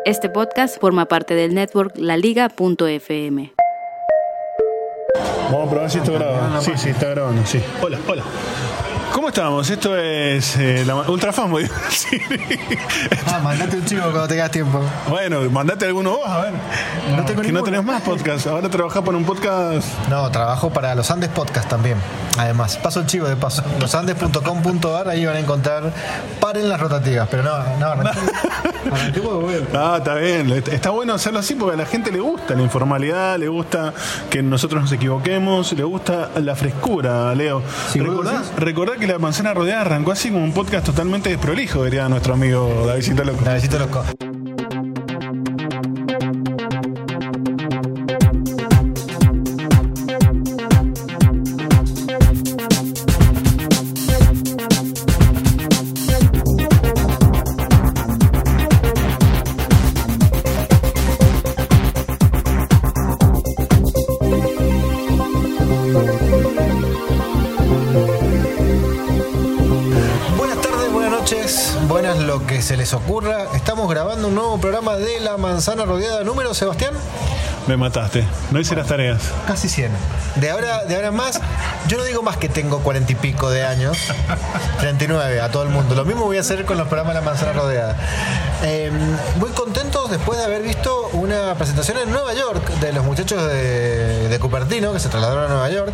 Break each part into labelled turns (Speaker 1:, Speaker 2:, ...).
Speaker 1: Este podcast forma parte del network laliga.fm.
Speaker 2: Vamos a probar si esto graba. Sí, está grabando, sí. Hola. ¿Cómo estamos? Esto es Ultrafamo. Sí.
Speaker 3: Mandate un chico cuando tengas tiempo.
Speaker 2: Bueno, mandate alguno vos, a ver.
Speaker 3: No tengo
Speaker 2: que
Speaker 3: ninguno.
Speaker 2: No tenés más podcast. Ahora trabajás para un podcast.
Speaker 3: No, trabajo para Los Andes Podcast también. Además, paso el chivo de paso. Losandes.com.ar, ahí van a encontrar. Paren las rotativas. Pero arranquemos de vuelta.
Speaker 2: Está bien. Está bueno hacerlo así porque a la gente le gusta la informalidad, le gusta que nosotros nos equivoquemos, le gusta la frescura, Leo.
Speaker 3: Sí,
Speaker 2: Recordá que La Manzana Rodeada arrancó así como un podcast totalmente desprolijo, diría nuestro amigo Davidcito Loco.
Speaker 3: Davidcito Loco. Se les ocurra, estamos grabando un nuevo programa de La Manzana Rodeada. ¿Número, Sebastián?
Speaker 2: Me mataste, no hice las tareas.
Speaker 3: Casi 100. De ahora en más, yo no digo más que tengo 40 y pico de años. 39 a todo el mundo. Lo mismo voy a hacer con los programas de La Manzana Rodeada. Muy contentos después de haber visto una presentación en Nueva York de los muchachos de Cupertino, que se trasladaron a Nueva York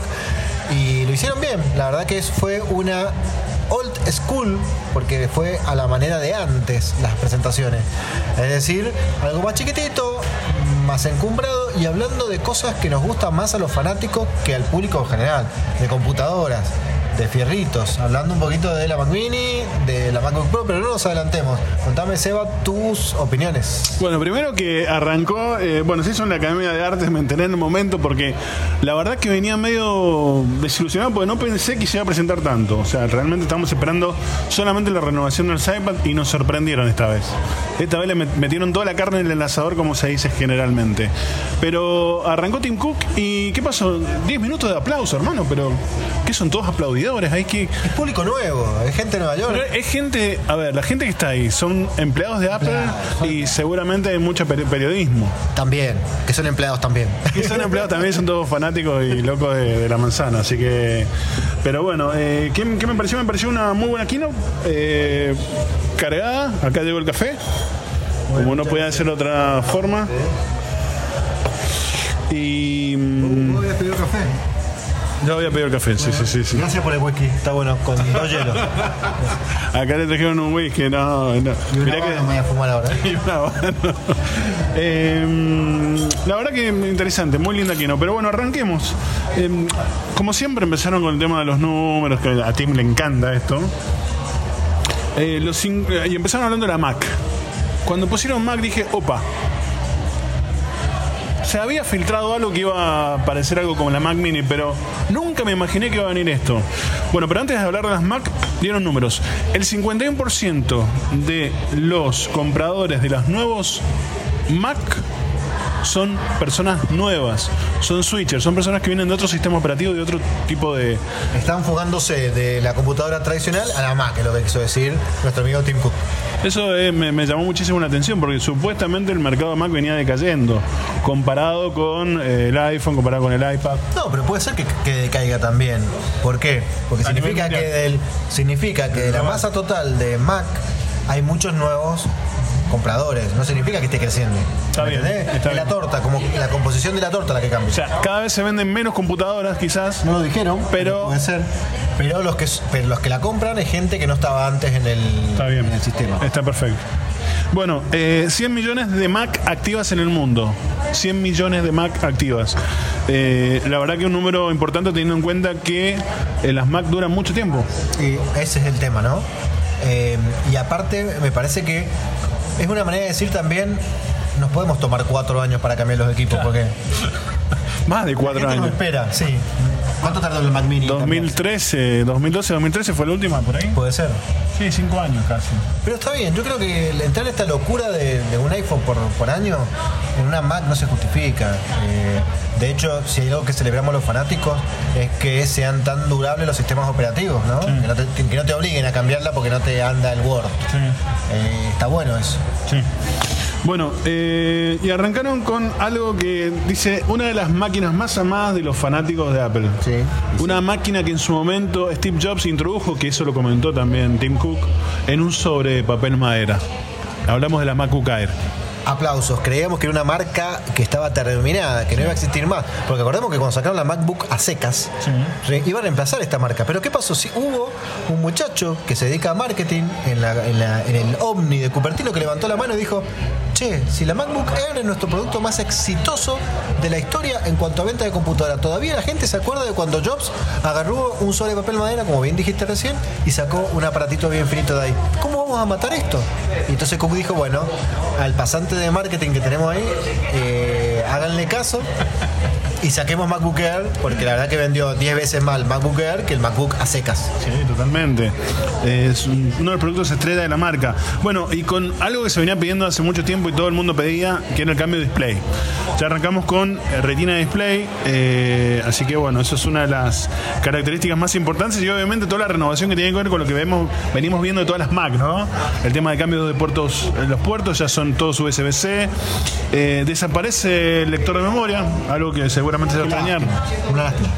Speaker 3: y lo hicieron bien. La verdad que fue una old school, porque fue a la manera de antes las presentaciones, es decir, algo más chiquitito, más encumbrado y hablando de cosas que nos gustan más a los fanáticos que al público en general, de computadoras, de fierritos, hablando un poquito de la Mac Mini, de la MacBook Pro, pero no nos adelantemos. Contame, Seba, tus opiniones.
Speaker 2: Bueno, primero que arrancó, se hizo en la Academia de Artes, me enteré en un momento porque la verdad que venía medio desilusionado porque no pensé que se iba a presentar tanto. O sea, realmente estábamos esperando solamente la renovación del iPad y nos sorprendieron esta vez. Esta vez le metieron toda la carne en el enlazador, como se dice generalmente. Pero arrancó Tim Cook y ¿qué pasó? 10 minutos de aplauso, hermano, pero ¿qué son todos aplaudidores? Hay que...
Speaker 3: Es público nuevo, es gente de Nueva York.
Speaker 2: Es gente, a ver, la gente que está ahí son empleados de Apple y seguramente hay mucho periodismo.
Speaker 3: También, que son empleados también.
Speaker 2: Que son empleados también, son todos fanáticos y locos de la manzana, así que... Pero bueno, ¿qué me pareció? Me pareció una muy buena keynote, cargada, acá llegó el café, como no podía ser de otra forma. Y...
Speaker 3: ¿Vos habías pedido café?
Speaker 2: Yo había pedido el café, sí.
Speaker 3: Gracias por el whisky, está bueno, con 2 hielos.
Speaker 2: Acá le trajeron un whisky, no.
Speaker 3: Y mirá que me voy a fumar ahora.
Speaker 2: La verdad que interesante, muy linda aquí, ¿no? Pero bueno, arranquemos. Como siempre empezaron con el tema de los números, que a Tim le encanta esto. Y empezaron hablando de la Mac. Cuando pusieron Mac dije, opa. Se había filtrado algo que iba a parecer algo como la Mac Mini, pero nunca me imaginé que iba a venir esto. Bueno, pero antes de hablar de las Mac, dieron números. El 51% de los compradores de los nuevos Mac son personas nuevas, son switchers, son personas que vienen de otro sistema operativo, de otro tipo de...
Speaker 3: Están fugándose de la computadora tradicional a la Mac, es lo que quiso decir nuestro amigo Tim Cook.
Speaker 2: Eso me llamó muchísimo la atención porque supuestamente el mercado de Mac venía decayendo comparado con el iPhone, comparado con el iPad.
Speaker 3: No, pero puede ser que decaiga también. ¿Por qué? Porque significa que de la masa total de Mac hay muchos nuevos compradores, no significa que esté creciendo.
Speaker 2: Está bien.
Speaker 3: Es la torta, como la composición de la torta la que cambia.
Speaker 2: O sea, cada vez se venden menos computadoras, quizás.
Speaker 3: No lo dijeron,
Speaker 2: pero
Speaker 3: puede ser. Pero los que la compran es gente que no estaba antes en el sistema.
Speaker 2: Está perfecto. Bueno, 100 millones de Mac activas en el mundo. 100 millones de Mac activas. La verdad que es un número importante teniendo en cuenta que las Mac duran mucho tiempo.
Speaker 3: Y ese es el tema, ¿no? Y aparte, me parece que es una manera de decir también, nos podemos tomar 4 años para cambiar los equipos, porque...
Speaker 2: Más de 4 años.
Speaker 3: No espera, sí. ¿Cuánto tardó el Mac Mini?
Speaker 2: 2013 fue la última, por ahí.
Speaker 3: Puede ser.
Speaker 2: Sí, 5 años casi.
Speaker 3: Pero está bien, yo creo que entrar en esta locura de un iPhone por año en una Mac no se justifica. De hecho, si hay algo que celebramos los fanáticos es que sean tan durables los sistemas operativos, ¿no? Sí. Que no te obliguen a cambiarla porque no te anda el Word.
Speaker 2: Sí.
Speaker 3: Está bueno eso.
Speaker 2: Sí. Bueno, y arrancaron con algo que dice una de las máquinas más amadas de los fanáticos de Apple.
Speaker 3: Sí.
Speaker 2: Una máquina que en su momento Steve Jobs introdujo, que eso lo comentó también Tim Cook, en un sobre de papel madera. Hablamos de la MacBook Air.
Speaker 3: Aplausos, creíamos que era una marca que estaba terminada, que no iba a existir más. Porque acordemos que cuando sacaron la MacBook a secas, iba a reemplazar esta marca. Pero ¿qué pasó? Si hubo un muchacho que se dedica a marketing en el Omni de Cupertino que levantó la mano y dijo: che, si la MacBook Air es nuestro producto más exitoso de la historia en cuanto a venta de computadora, todavía la gente se acuerda de cuando Jobs agarró un sobre de papel madera, como bien dijiste recién, y sacó un aparatito bien finito de ahí. ¿Cómo vamos a matar esto? Y entonces Cook dijo: bueno, al pasante de marketing que tenemos ahí, háganle caso y saquemos MacBook Air, porque la verdad que vendió 10 veces más el MacBook Air que el MacBook a secas.
Speaker 2: Sí, totalmente. Es uno de los productos estrella de la marca. Bueno, y con algo que se venía pidiendo hace mucho tiempo y todo el mundo pedía, que era el cambio de display. Ya arrancamos con Retina Display, así que bueno, eso es una de las características más importantes y obviamente toda la renovación que tiene que ver con lo que venimos viendo de todas las Mac, ¿no? El tema de cambios de puertos, los puertos ya son todos USB-C, desaparece el lector de memoria, algo que seguramente se va a extrañar.
Speaker 3: Una lástima.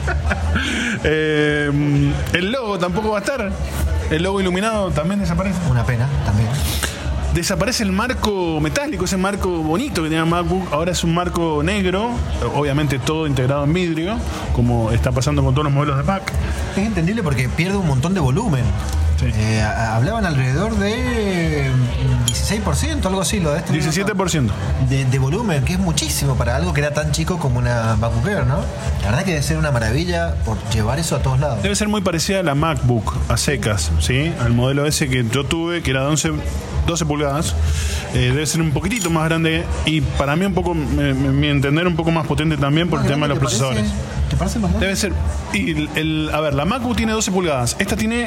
Speaker 2: El logo tampoco va a estar, el logo iluminado también desaparece.
Speaker 3: Una pena también.
Speaker 2: Desaparece el marco metálico, ese marco bonito que tenía MacBook, ahora es un marco negro, obviamente todo integrado en vidrio, como está pasando con todos los modelos de Mac.
Speaker 3: Es entendible porque pierde un montón de volumen. Sí. Hablaban alrededor de 16%, algo así, lo de este
Speaker 2: 17%
Speaker 3: de volumen, que es muchísimo para algo que era tan chico como una MacBook Air, ¿no? La verdad que debe ser una maravilla por llevar eso a todos lados.
Speaker 2: Debe ser muy parecida a la MacBook, a secas, ¿sí? Al modelo ese que yo tuve, que era de 12 pulgadas. Debe ser un poquitito más grande y para mí un poco, mi entender, un poco más potente también por el tema de los procesadores.
Speaker 3: ¿Te parece más grande?
Speaker 2: Debe ser. Y a ver, la MacBook tiene 12 pulgadas. Esta tiene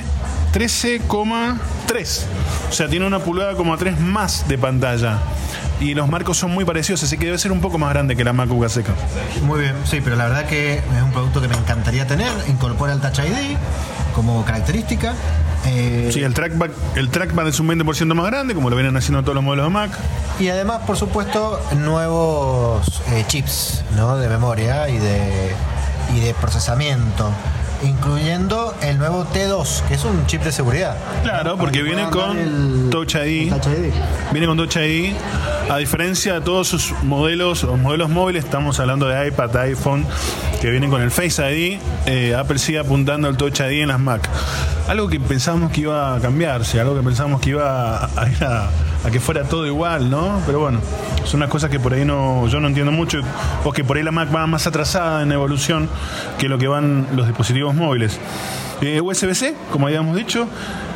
Speaker 2: 13,3. O sea, tiene 1,3 más de pantalla. Y los marcos son muy parecidos, así que debe ser un poco más grande que la MacBook a seca.
Speaker 3: Muy bien, sí, pero la verdad que es un producto que me encantaría tener. Incorpora el Touch ID como característica.
Speaker 2: Sí, el trackpad es un 20% más grande, como lo vienen haciendo todos los modelos de Mac.
Speaker 3: Y además, por supuesto, nuevos chips, ¿no? De memoria y de procesamiento, incluyendo el nuevo T2, que es un chip de seguridad.
Speaker 2: Claro, porque viene con Touch ID. Viene con Touch ID. A diferencia de todos sus modelos móviles, estamos hablando de iPad, iPhone, que vienen con el Face ID. Apple sigue apuntando al Touch ID en las Mac. Algo que pensábamos que iba a cambiarse, algo que pensábamos que iba a ir a que fuera todo igual, ¿no? Pero bueno, son unas cosas que por ahí yo no entiendo mucho, o que por ahí la Mac va más atrasada en evolución que lo que van los dispositivos móviles. USB-C, como habíamos dicho,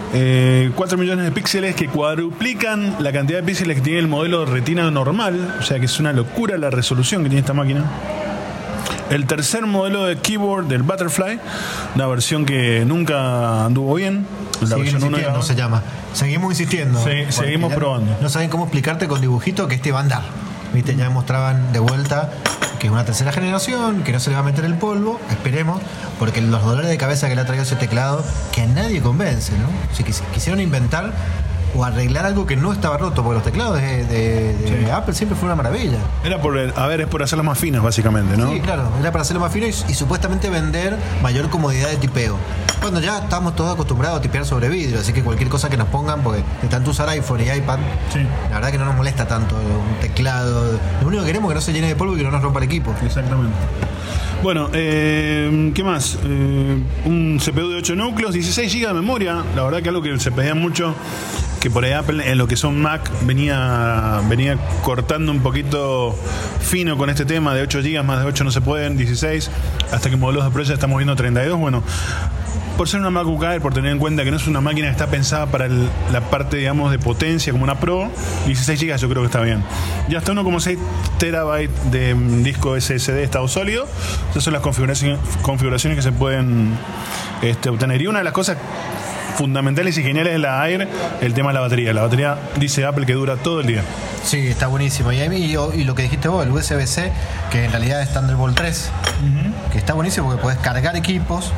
Speaker 2: 4 millones de píxeles que cuadruplican la cantidad de píxeles que tiene el modelo Retina normal, o sea que es una locura la resolución que tiene esta máquina. El tercer modelo de keyboard del Butterfly, una versión que nunca anduvo bien. La versión 1
Speaker 3: no se llama. Seguimos insistiendo.
Speaker 2: Sí, seguimos probando.
Speaker 3: No saben cómo explicarte con dibujito que este va a andar. ¿Viste? Ya mostraban de vuelta que es una tercera generación, que no se le va a meter el polvo, esperemos, porque los dolores de cabeza que le ha traído ese teclado, que a nadie convence, ¿no? Si quisieron inventar o arreglar algo que no estaba roto, porque los teclados de Apple siempre fue una maravilla.
Speaker 2: Era es por hacerlos más finos, básicamente, ¿no?
Speaker 3: Sí, claro, era para hacerlo más fino y supuestamente vender mayor comodidad de tipeo. Cuando ya estamos todos acostumbrados a tipear sobre vidrio, así que cualquier cosa que nos pongan, porque de tanto usar iPhone y iPad, sí, la verdad que no nos molesta tanto un teclado. Lo único que queremos es que no se llene de polvo y que no nos rompa el equipo.
Speaker 2: Exactamente. Bueno, ¿qué más? Un CPU de 8 núcleos, 16 GB de memoria. La verdad que algo que se pedía mucho, que por ahí Apple en lo que son Mac venía cortando un poquito fino con este tema de 8 GB, más de 8 no se pueden, 16, hasta que modelos de Pro ya estamos viendo 32. Bueno, por ser una MacBook Air, por tener en cuenta que no es una máquina que está pensada para la parte, digamos, de potencia como una Pro, 16 GB yo creo que está bien. Y hasta 1,6 terabytes de disco SSD estado sólido. Esas son las configuraciones que se pueden obtener. Y una de las cosas fundamentales y geniales de la Air, el tema de la batería. La batería, dice Apple, que dura todo el día.
Speaker 3: Sí, está buenísimo. Y lo que dijiste vos, el USB-C, que en realidad es Thunderbolt 3, que está buenísimo porque podés cargar equipos,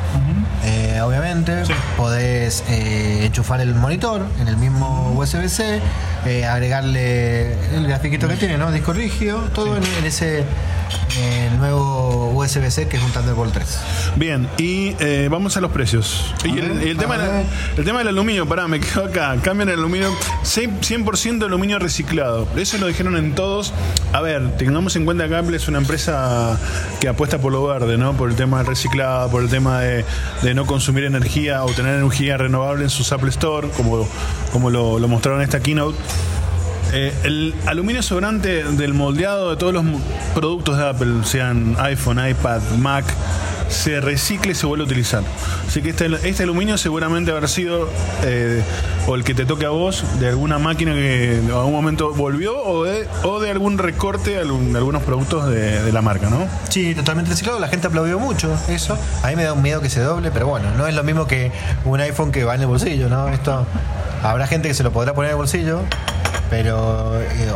Speaker 3: obviamente, sí, podés enchufar el monitor en el mismo USB-C, agregarle el grafiquito que tiene, ¿no? Disco rígido, todo en ese nuevo USB-C que es un Thunderbolt 3.
Speaker 2: Bien, y vamos a los precios. Y el tema del aluminio, me quedo acá. Cambian el aluminio, 100% aluminio reciclado. Eso lo dijeron en todos. A ver, tengamos en cuenta que Apple es una empresa que apuesta por lo verde, ¿no? Por el tema del reciclado, por el tema de no consumir energía o tener energía renovable en sus Apple Store, como lo mostraron en esta keynote. El aluminio sobrante del moldeado de todos los productos de Apple, sean iPhone, iPad, Mac, se recicla y se vuelve a utilizar. Así que este aluminio seguramente habrá sido o el que te toque a vos de alguna máquina que en algún momento volvió o de algún recorte de algunos productos de la marca, ¿no?
Speaker 3: Sí, totalmente reciclado. La gente aplaudió mucho eso. A mí me da un miedo que se doble, pero bueno, no es lo mismo que un iPhone que va en el bolsillo, ¿no? Esto habrá gente que se lo podrá poner en el bolsillo, pero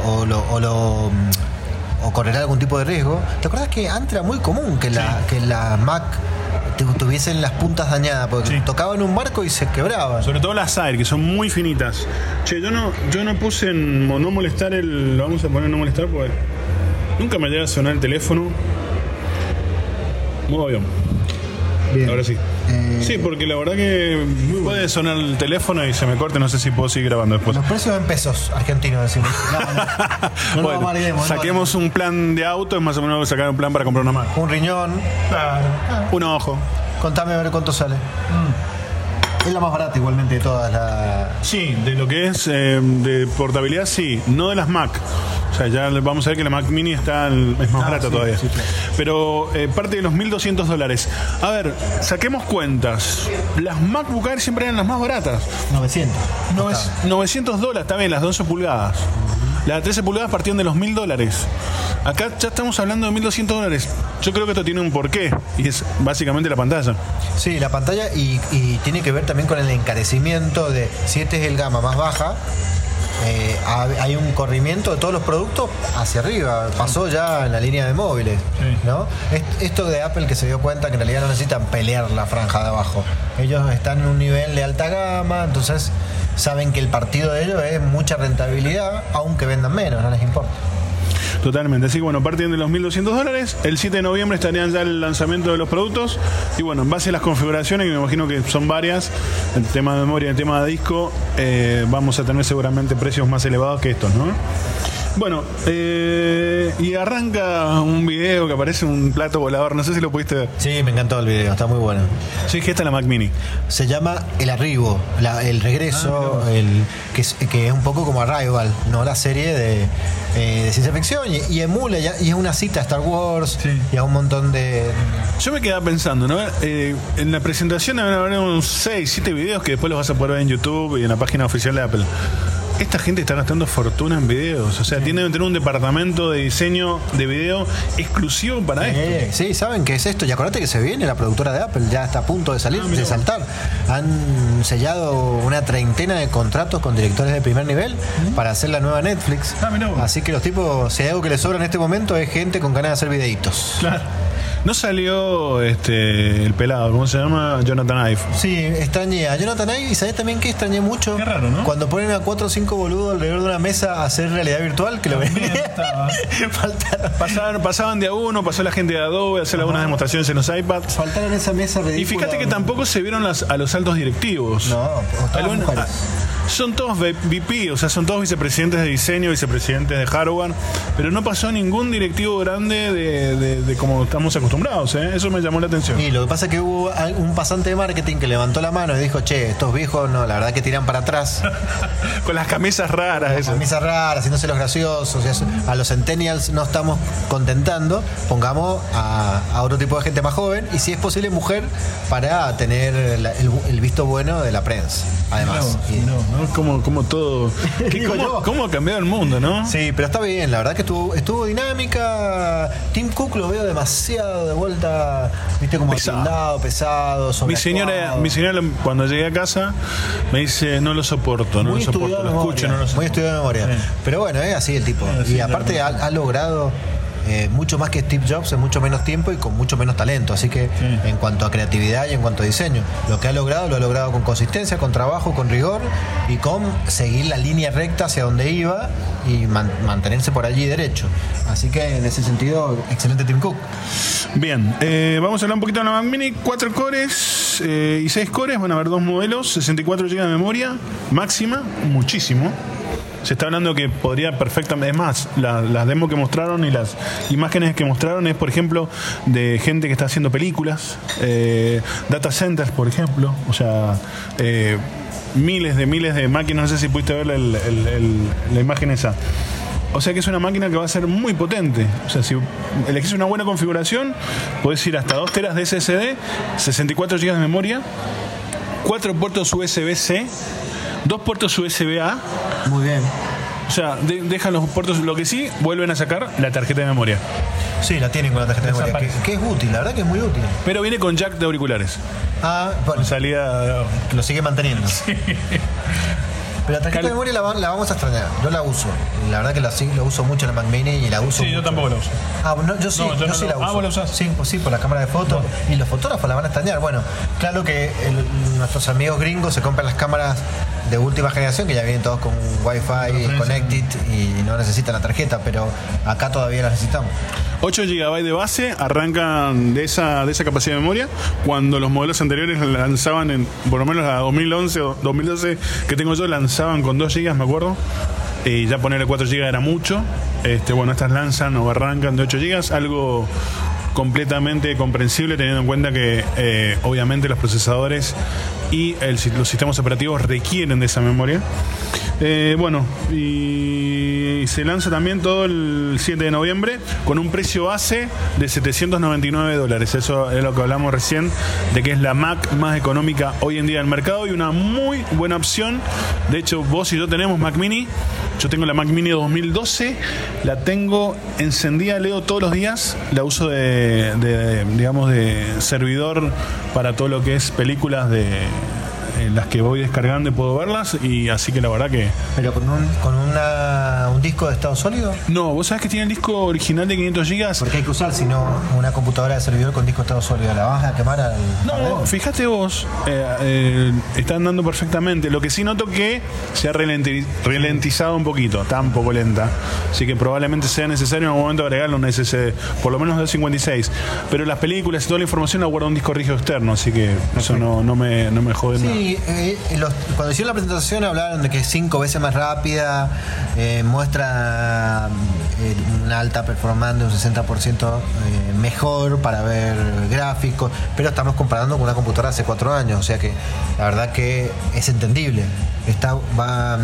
Speaker 3: o correrá algún tipo de riesgo. ¿Te acuerdas que antes era muy común que la Mac tuviesen las puntas dañadas? Porque tocaban un marco y se quebraban.
Speaker 2: Sobre todo las Air, que son muy finitas. Che, yo no puse en no molestar lo vamos a poner en no molestar porque nunca me llega a sonar el teléfono. Muy bien. Ahora sí. Sí, porque la verdad que puede sonar el teléfono y se me corte, no sé si puedo seguir grabando después.
Speaker 3: Los precios en pesos argentinos, decimos. No
Speaker 2: bueno, lo amarguemos, saquemos un plan de auto, es más o menos sacar un plan para comprar una Mac.
Speaker 3: Un riñón.
Speaker 2: Claro. Un ojo.
Speaker 3: Contame a ver cuánto sale. Es la más barata igualmente de todas las...
Speaker 2: Sí, de lo que es de portabilidad, sí. No de las Mac. O sea, ya vamos a ver que la Mac Mini es más barata todavía. Sí, claro. Pero parte de los $1.200. A ver, saquemos cuentas. Las MacBook Air siempre eran las más baratas.
Speaker 3: 900.
Speaker 2: $900, está bien, las 12 pulgadas. Las 13 pulgadas partían de los $1.000. Acá ya estamos hablando de $1.200. Yo creo que esto tiene un porqué y es básicamente la pantalla.
Speaker 3: Sí, la pantalla y tiene que ver también con el encarecimiento de, si este es el gama más baja, hay un corrimiento de todos los productos hacia arriba. Pasó ya en la línea de móviles, ¿no? Esto de Apple que se dio cuenta que en realidad no necesitan pelear la franja de abajo. Ellos están en un nivel de alta gama, entonces saben que el partido de ellos es mucha rentabilidad, aunque vendan menos, no les importa.
Speaker 2: Totalmente, así que bueno, parten de los $1.200. El 7 de noviembre estarían ya el lanzamiento de los productos. Y bueno, en base a las configuraciones, que me imagino que son varias, el tema de memoria, el tema de disco, vamos a tener seguramente precios más elevados que estos, ¿no? Bueno, y arranca un video que aparece un plato volador, no sé si lo pudiste ver.
Speaker 3: Sí, me encantó el video, está muy bueno.
Speaker 2: Sí, que esta es la Mac Mini.
Speaker 3: Se llama El Arribo, el regreso, que es un poco como Arrival, ¿no? La serie de ciencia ficción y emula, y es una cita a Star Wars y a un montón de...
Speaker 2: Yo me quedaba pensando, ¿no? En la presentación habrá unos 6, 7 videos que después los vas a poder ver en YouTube y en la página oficial de Apple. Esta gente está gastando fortuna en videos. O sea, tienen que tener un departamento de diseño de video exclusivo para esto.
Speaker 3: Sí, saben qué es esto. Y acordate que se viene la productora de Apple. Ya está a punto de salir, de saltar. Han sellado una treintena de contratos con directores de primer nivel para hacer la nueva Netflix. Así que los tipos, si hay algo que les sobra en este momento, es gente con ganas de hacer videitos.
Speaker 2: Claro. ¿No salió el pelado? ¿Cómo se llama? Jonathan Ive.
Speaker 3: Sí, extrañé a Jonathan Ive. Y sabés también que extrañé mucho.
Speaker 2: Qué raro, ¿no?
Speaker 3: Cuando ponen a 4 o 5 boludos alrededor de una mesa a hacer realidad virtual, que lo ven.
Speaker 2: Pasaban de a uno, pasó la gente de Adobe a hacer algunas demostraciones en los iPads.
Speaker 3: Faltaron esa mesa ridícula.
Speaker 2: Y fíjate que tampoco se vieron a los altos directivos.
Speaker 3: No,
Speaker 2: son todos VP, o sea, son todos vicepresidentes de diseño, vicepresidentes de hardware, pero no pasó ningún directivo grande de como estamos acostumbrados, ¿eh? Eso me llamó la atención.
Speaker 3: Y lo que pasa es que hubo un pasante de marketing que levantó la mano y dijo, che, estos viejos, no, la verdad que tiran para atrás.
Speaker 2: Con las camisas raras.
Speaker 3: Las camisas raras, haciéndose los graciosos. A los centennials no estamos contentando, pongamos a otro tipo de gente más joven y si es posible mujer para tener el visto bueno de la prensa. Además.
Speaker 2: No, como todo. ¿Cómo ha cambiado el mundo, no?
Speaker 3: Sí, pero está bien, la verdad que estuvo dinámica. Tim Cook lo veo demasiado de vuelta, viste, como pesado,
Speaker 2: mi señora cuando llegué a casa me dice, no lo soporto, lo escucho, no lo soporto.
Speaker 3: Muy estudiado de memoria. Sí. Pero bueno, es así el tipo. Y aparte ha logrado mucho más que Steve Jobs en mucho menos tiempo y con mucho menos talento. Así que en cuanto a creatividad y en cuanto a diseño, lo que ha logrado, lo ha logrado con consistencia, con trabajo, con rigor y con seguir la línea recta hacia donde iba y mantenerse por allí derecho. Así que en ese sentido, excelente Tim Cook.
Speaker 2: Bien, vamos a hablar un poquito de la Mac Mini. 4 cores y 6 cores. Van a haber 2 modelos, 64 GB de memoria máxima, muchísimo. Se está hablando que podría perfectamente, es más, las demos que mostraron y las imágenes que mostraron es, por ejemplo, de gente que está haciendo películas, data centers, por ejemplo, o sea, miles de máquinas. No sé si pudiste ver la imagen esa. O sea que es una máquina que va a ser muy potente. O sea, si elegís una buena configuración, podés ir hasta 2 teras de SSD, 64 GB de memoria, 4 puertos USB-C, 2 puertos USB-A.
Speaker 3: Muy bien.
Speaker 2: O sea, dejan los puertos. Lo que sí, vuelven a sacar la tarjeta de memoria.
Speaker 3: Sí, la tienen con la tarjeta de memoria, que es útil, la verdad que es muy útil.
Speaker 2: Pero viene con jack de auriculares.
Speaker 3: Ah, bueno.
Speaker 2: Con salida.
Speaker 3: Lo sigue manteniendo. Sí. Pero la tarjeta de memoria la vamos a extrañar. Yo la uso. La verdad que la uso mucho en la Mac Mini y la uso.
Speaker 2: Sí, mucho. Yo tampoco la uso.
Speaker 3: Ah, no, yo sí, no, yo sí la uso.
Speaker 2: ¿Vos la usás?
Speaker 3: Sí, pues sí, por la cámara de fotos. No. Y los fotógrafos la van a extrañar. Bueno, claro que nuestros amigos gringos se compran las cámaras de última generación, que ya vienen todos con Wi-Fi connected y no necesitan la tarjeta, pero acá todavía la necesitamos.
Speaker 2: 8 GB de base arrancan de esa capacidad de memoria, cuando los modelos anteriores lanzaban por lo menos la 2011 o 2012 que tengo yo, lanzaban con 2 GB, me acuerdo. Y ya ponerle 4 GB era mucho. Bueno, estas lanzan o arrancan de 8 GB, algo completamente comprensible teniendo en cuenta que obviamente los procesadores y los sistemas operativos requieren de esa memoria. Bueno, y se lanza también todo el 7 de noviembre con un precio base de $799. Eso es lo que hablamos recién, de que es la Mac más económica hoy en día del mercado y una muy buena opción. De hecho, vos y yo tenemos Mac Mini. Yo tengo la Mac Mini 2012, la tengo encendida, leo todos los días, la uso digamos, de servidor para todo lo que es películas las que voy descargando y puedo verlas, y así que la verdad que...
Speaker 3: ¿Pero con un disco de estado sólido?
Speaker 2: No, vos sabés que tiene el disco original de 500 GB.
Speaker 3: Porque hay que usar, si no, una computadora de servidor con disco de estado sólido. ¿La vas a quemar al...?
Speaker 2: No, fíjate vos, está andando perfectamente. Lo que sí noto que se ha ralentizado un poquito, está un poco lenta. Así que probablemente sea necesario en algún momento agregarle un SSD, por lo menos de 56. Pero las películas y toda la información la guarda un disco rígido externo, así que eso no me jode nada.
Speaker 3: Sí, cuando hicieron la presentación hablaron de que es 5 veces más rápida, muestra una alta performance de un 60% mejor para ver gráficos, pero estamos comparando con una computadora hace 4 años, o sea que la verdad que es entendible. Va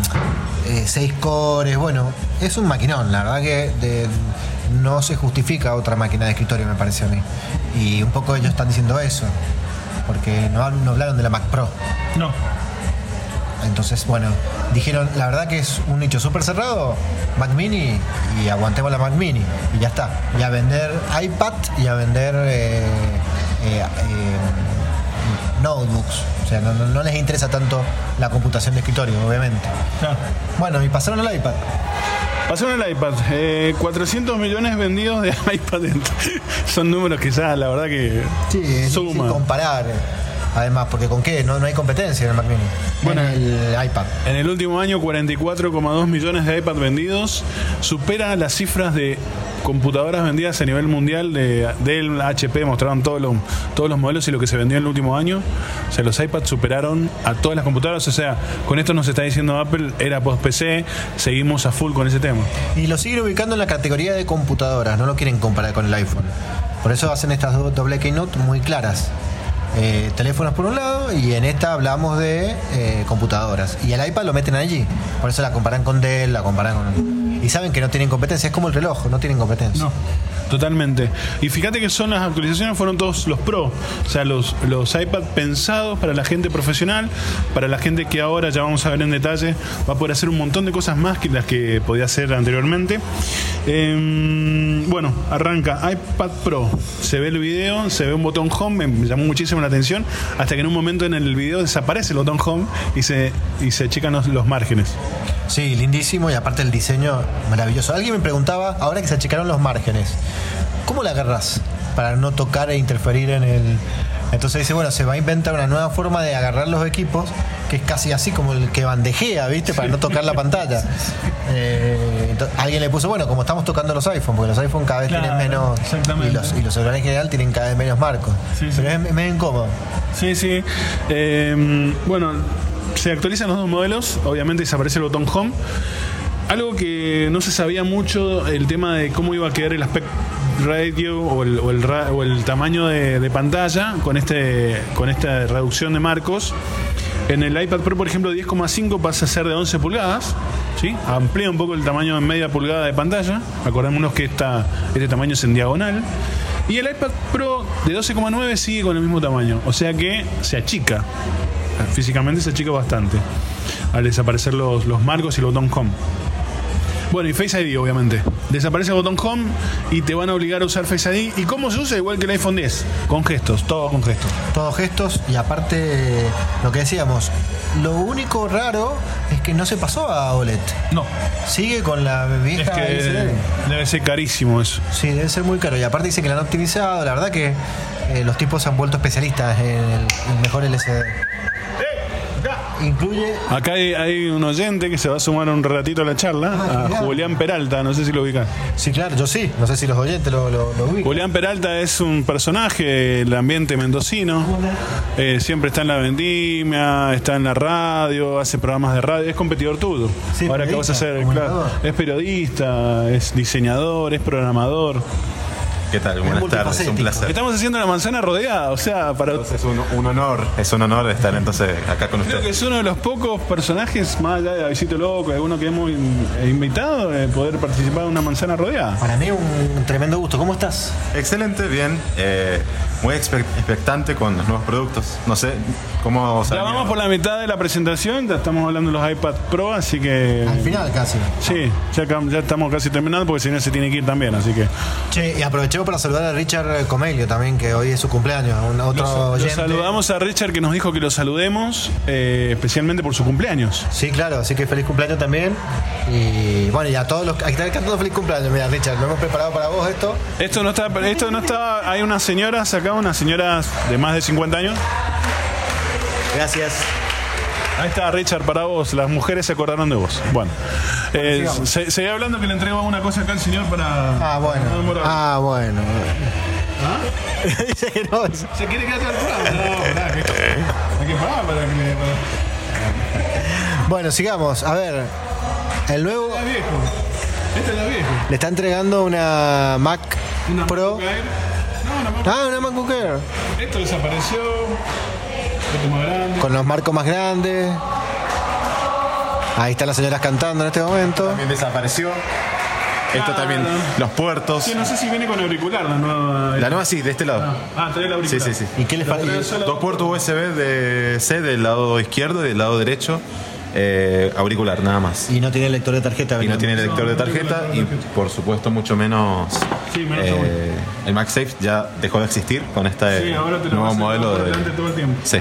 Speaker 3: 6 cores, bueno, es un maquinón, la verdad que no se justifica otra máquina de escritorio, me parece a mí, y un poco ellos están diciendo eso, porque no hablaron de la Mac Pro.
Speaker 2: No.
Speaker 3: Entonces, bueno, dijeron, la verdad que es un nicho súper cerrado, Mac Mini, y aguantemos la Mac Mini, y ya está. Y a vender iPad y a vender notebooks. O sea, no les interesa tanto la computación de escritorio, obviamente.
Speaker 2: No.
Speaker 3: Bueno, y pasaron al iPad.
Speaker 2: Pasaron el iPad, 400 millones vendidos de iPad. Son números que ya, la verdad que
Speaker 3: sí, es difícil comparar. Además, porque ¿con qué? No hay competencia en el Mac Mini. Bueno, en el iPad.
Speaker 2: En el último año, 44,2 millones de iPad vendidos. Supera las cifras de computadoras vendidas a nivel mundial del HP. Mostraron todos los modelos y lo que se vendió en el último año. O sea, los iPads superaron a todas las computadoras. O sea, con esto nos está diciendo Apple, era post-PC, seguimos a full con ese tema.
Speaker 3: Y lo siguen ubicando en la categoría de computadoras, no lo quieren comparar con el iPhone. Por eso hacen estas doble keynote muy claras. Teléfonos por un lado, y en esta hablamos de computadoras, y el iPad lo meten allí, por eso la comparan con Dell, la comparan con... y saben que no tienen competencia, es como el reloj, no tienen competencia.
Speaker 2: No, totalmente. Y fíjate que son las actualizaciones, fueron todos los Pro, o sea, los iPad pensados para la gente profesional, para la gente que ahora, ya vamos a ver en detalle, va a poder hacer un montón de cosas más que las que podía hacer anteriormente. Bueno, arranca iPad Pro. Se ve el video, se ve un botón Home, me llamó muchísimo la atención, hasta que en un momento en el video desaparece el botón Home y se achican los márgenes.
Speaker 3: Sí, lindísimo, y aparte el diseño maravilloso. Alguien me preguntaba, ahora que se achicaron los márgenes, ¿cómo la agarrás para no tocar e interferir en el...? Entonces dice, bueno, se va a inventar una nueva forma de agarrar los equipos, que es casi así como el que bandejea, ¿viste? Para no tocar la pantalla. Alguien le puso, bueno, como estamos tocando los iPhones, porque los iPhones cada vez tienen menos... Y los celulares en general tienen cada vez menos marcos. Sí, pero es medio incómodo.
Speaker 2: Sí. Bueno, se actualizan los dos modelos, obviamente desaparece el botón Home. Algo que no se sabía mucho, el tema de cómo iba a quedar el aspect ratio o el tamaño de pantalla con esta reducción de marcos. En el iPad Pro, por ejemplo, 10,5 pasa a ser de 11 pulgadas, ¿sí? Amplía un poco el tamaño en media pulgada de pantalla. Acordémonos que este tamaño es en diagonal. Y el iPad Pro de 12,9 sigue con el mismo tamaño, o sea que se achica. Físicamente se achica bastante al desaparecer los marcos y el botón Home. Bueno, y Face ID, obviamente. Desaparece el botón Home y te van a obligar a usar Face ID. ¿Y cómo se usa? Igual que el iPhone 10. Con gestos, todo con gestos.
Speaker 3: Todos gestos, y aparte, lo que decíamos, lo único raro es que no se pasó a OLED.
Speaker 2: No.
Speaker 3: Sigue con la vieja.
Speaker 2: Es que debe ser carísimo eso.
Speaker 3: Sí, debe ser muy caro. Y aparte dice que la han optimizado. La verdad que los tipos se han vuelto especialistas en el mejor LCD. Incluye...
Speaker 2: Acá hay un oyente que se va a sumar un ratito a la charla, a Julián Peralta, no sé si lo ubicás.
Speaker 3: Sí, claro, yo sí, no sé si los oyentes lo ubican.
Speaker 2: Julián Peralta es un personaje del ambiente mendocino, siempre está en la vendimia, está en la radio, hace programas de radio, es competidor tuyo. Sí, ahora que vas a hacer, claro, es periodista, es diseñador, es programador.
Speaker 4: ¿Qué tal? Buenas tardes, un placer.
Speaker 2: Estamos haciendo la manzana rodeada, o sea, para...
Speaker 4: Entonces es un honor estar entonces acá con ustedes.
Speaker 2: Creo que es uno de los pocos personajes, más allá de Avisito Loco, alguno que hemos invitado, de poder participar en una manzana rodeada.
Speaker 3: Para mí un tremendo gusto. ¿Cómo estás?
Speaker 4: Excelente, bien. Muy expectante con los nuevos productos. No sé cómo...
Speaker 2: Ya vamos por la mitad de la presentación, ya estamos hablando de los iPad Pro, así que...
Speaker 3: Al final casi.
Speaker 2: Sí, ya estamos casi terminando porque si no se tiene que ir también, así que...
Speaker 3: Che, y aprovechemos para saludar a Richard Comelio también, que hoy es su cumpleaños, otro oyente.
Speaker 2: Saludamos a Richard, que nos dijo que lo saludemos, especialmente por su cumpleaños.
Speaker 3: Sí, claro, así que feliz cumpleaños también. Y bueno, y a todos los que están cantando feliz cumpleaños. Mira, Richard, lo hemos preparado para vos esto.
Speaker 2: Esto no está, hay unas señoras acá, unas señoras de más de 50 años.
Speaker 3: Gracias.
Speaker 2: Ahí está, Richard, para vos. Las mujeres se acordaron de vos. Bueno, seguí hablando, que le entrego una cosa acá al señor para...
Speaker 3: Ah, bueno. Dice que no.
Speaker 2: ¿Se quiere quedar al programa? No, hay que pagar para que...
Speaker 3: Bueno, sigamos. A ver, el nuevo...
Speaker 2: Este es la vieja.
Speaker 3: Le está entregando una Mac Pro. Una MacBook Air.
Speaker 2: Esto desapareció. Esto más grande.
Speaker 3: Con los marcos más grandes. Ahí están las señoras cantando en este momento.
Speaker 4: También desapareció. Esto también, los puertos.
Speaker 2: Sí, no sé si viene con auricular la nueva.
Speaker 4: La nueva sí, de este lado.
Speaker 2: trae el auricular.
Speaker 4: Sí.
Speaker 3: ¿Y qué les falta?
Speaker 4: Dos puertos USB de C del lado izquierdo y del lado derecho. Auricular, nada más.
Speaker 3: Y no tiene lector de tarjeta.
Speaker 4: Y no tiene lector de tarjeta y por supuesto mucho menos. El MagSafe ya dejó de existir con este nuevo modelo de...
Speaker 2: todo el tiempo.
Speaker 4: Sí.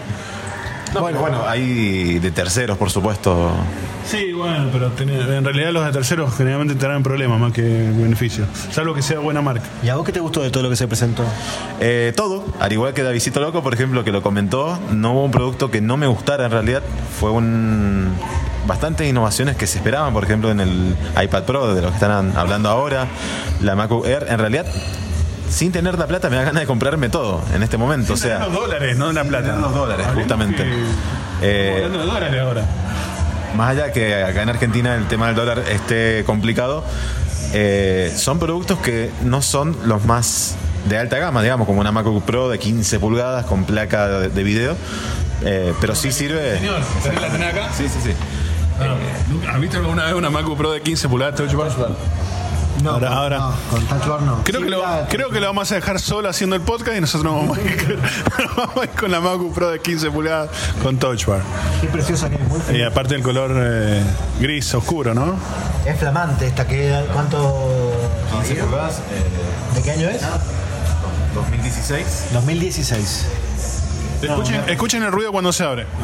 Speaker 4: Bueno, hay de terceros, por supuesto.
Speaker 2: Sí, bueno, pero en realidad los de terceros generalmente tendrán problemas más que beneficios, salvo que sea buena marca.
Speaker 3: ¿Y a vos qué te gustó de todo lo que se presentó?
Speaker 4: Todo, al igual que Davidcito Loco, por ejemplo, que lo comentó. No hubo un producto que no me gustara en realidad. Fue bastantes innovaciones que se esperaban, por ejemplo, en el iPad Pro, de lo que están hablando ahora. La MacBook Air, en realidad, sin tener la plata me da ganas de comprarme todo en este momento.
Speaker 2: Sin tener los dólares, no la plata.
Speaker 4: Los dólares, justamente.
Speaker 2: Hablando de dólares ahora.
Speaker 4: Más allá que acá en Argentina el tema del dólar esté complicado, son productos que no son los más de alta gama, digamos, como una MacBook Pro de 15 pulgadas con placa de video, pero sí sirve.
Speaker 2: Señor, ¿la tenés acá?
Speaker 4: Sí.
Speaker 2: ¿Has visto alguna vez una MacBook Pro de 15 pulgadas? Te voy a chupar.
Speaker 3: No,
Speaker 2: ahora.
Speaker 3: no, con Touch Bar no.
Speaker 2: Creo que lo vamos a dejar solo haciendo el podcast y nosotros nos vamos a ir con la MacBook Pro de 15 pulgadas con Touch Bar.
Speaker 3: Qué preciosa que es, muy
Speaker 2: Y
Speaker 3: feliz.
Speaker 2: aparte el color gris oscuro, ¿no?
Speaker 3: Es flamante esta que. ¿Cuánto?
Speaker 4: 15 pulgadas,
Speaker 3: ¿De qué año es?
Speaker 4: 2016.
Speaker 3: 2016.
Speaker 2: Escuchen el ruido cuando se abre.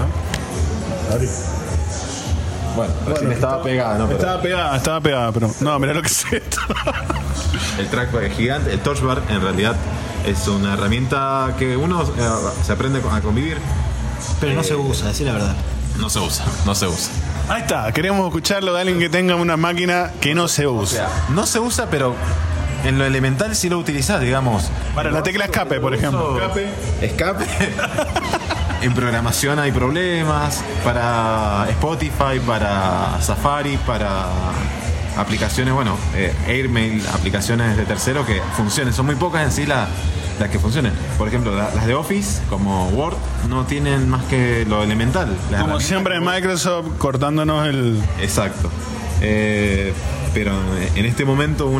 Speaker 4: Bueno, recién estaba pegada, ¿no? Pero
Speaker 2: Estaba pegada, pero. No, mirá lo que es esto.
Speaker 4: el trackpad es gigante. El Touch Bar en realidad es una herramienta que uno se aprende a convivir.
Speaker 3: Pero no se usa, decir la verdad.
Speaker 4: No se usa.
Speaker 2: Ahí está, queremos escucharlo de alguien que tenga una máquina que no se usa.
Speaker 4: No se usa, pero en lo elemental sí lo utilizás, digamos.
Speaker 2: Para la tecla escape, por ejemplo.
Speaker 4: Escape. En programación hay problemas. Para Spotify, para Safari, para aplicaciones, Airmail, aplicaciones de tercero que funcionen. Son muy pocas en sí las que funcionen. Por ejemplo, las de Office, como Word, no tienen más que lo elemental.
Speaker 2: Como siempre en Microsoft, cortándonos el...
Speaker 4: Exacto. Pero en este momento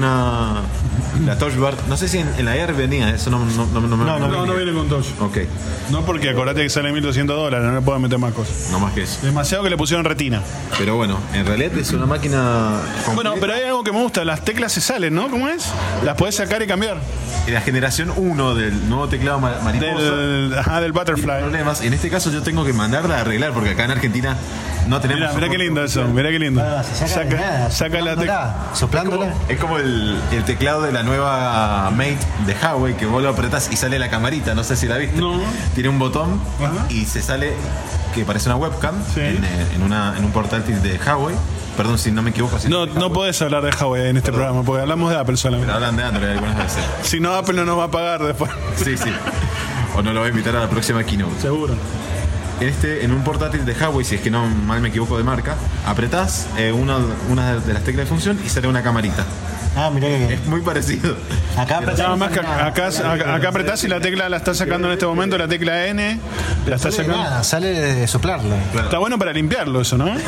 Speaker 4: la Touch Bar, no sé si en la Air venía, eso no
Speaker 2: viene con Touch.
Speaker 4: Ok,
Speaker 2: No, porque acordate que sale $1.200, no le puedo meter más cosas.
Speaker 4: no más que eso.
Speaker 2: Demasiado que le pusieron retina.
Speaker 4: Pero bueno, en realidad es una máquina completa.
Speaker 2: Bueno, pero hay algo que me gusta, las teclas se salen, ¿no? ¿Cómo es? Las podés sacar y cambiar.
Speaker 4: En la generación 1 del nuevo teclado mariposa,
Speaker 2: Del Butterfly.
Speaker 4: problemas. En este caso yo tengo que mandarla a arreglar porque acá en Argentina no tenemos.
Speaker 2: Mirá qué lindo eso, mirá qué lindo. Saca la tecla.
Speaker 3: Soplándola.
Speaker 4: Es como el teclado de la nueva Mate de Huawei que vos lo apretás y sale la camarita, no sé si la viste.
Speaker 2: No.
Speaker 4: Tiene un botón
Speaker 2: Ajá.
Speaker 4: y se sale que parece una webcam
Speaker 2: Sí.
Speaker 4: en un portátil de Huawei. Perdón si no me equivoco. Si
Speaker 2: No podés hablar de Huawei en este programa, porque hablamos de Apple
Speaker 4: Pero
Speaker 2: solamente.
Speaker 4: hablan de Android algunas veces.
Speaker 2: Si no, Apple no nos va a pagar después.
Speaker 4: Sí. O no lo voy a invitar a la próxima keynote.
Speaker 2: Seguro.
Speaker 4: En un portátil de Huawei, si es que no mal me equivoco de marca, apretás una de las teclas de función y sale una camarita.
Speaker 3: Ah, mirá que bien.
Speaker 4: Es muy parecido.
Speaker 3: Acá
Speaker 2: Nada más que acá apretás y la tecla la está sacando en este momento, la tecla N, la está sacando.
Speaker 3: Nada, sale de soplarla.
Speaker 2: Está bueno para limpiarlo eso, ¿no?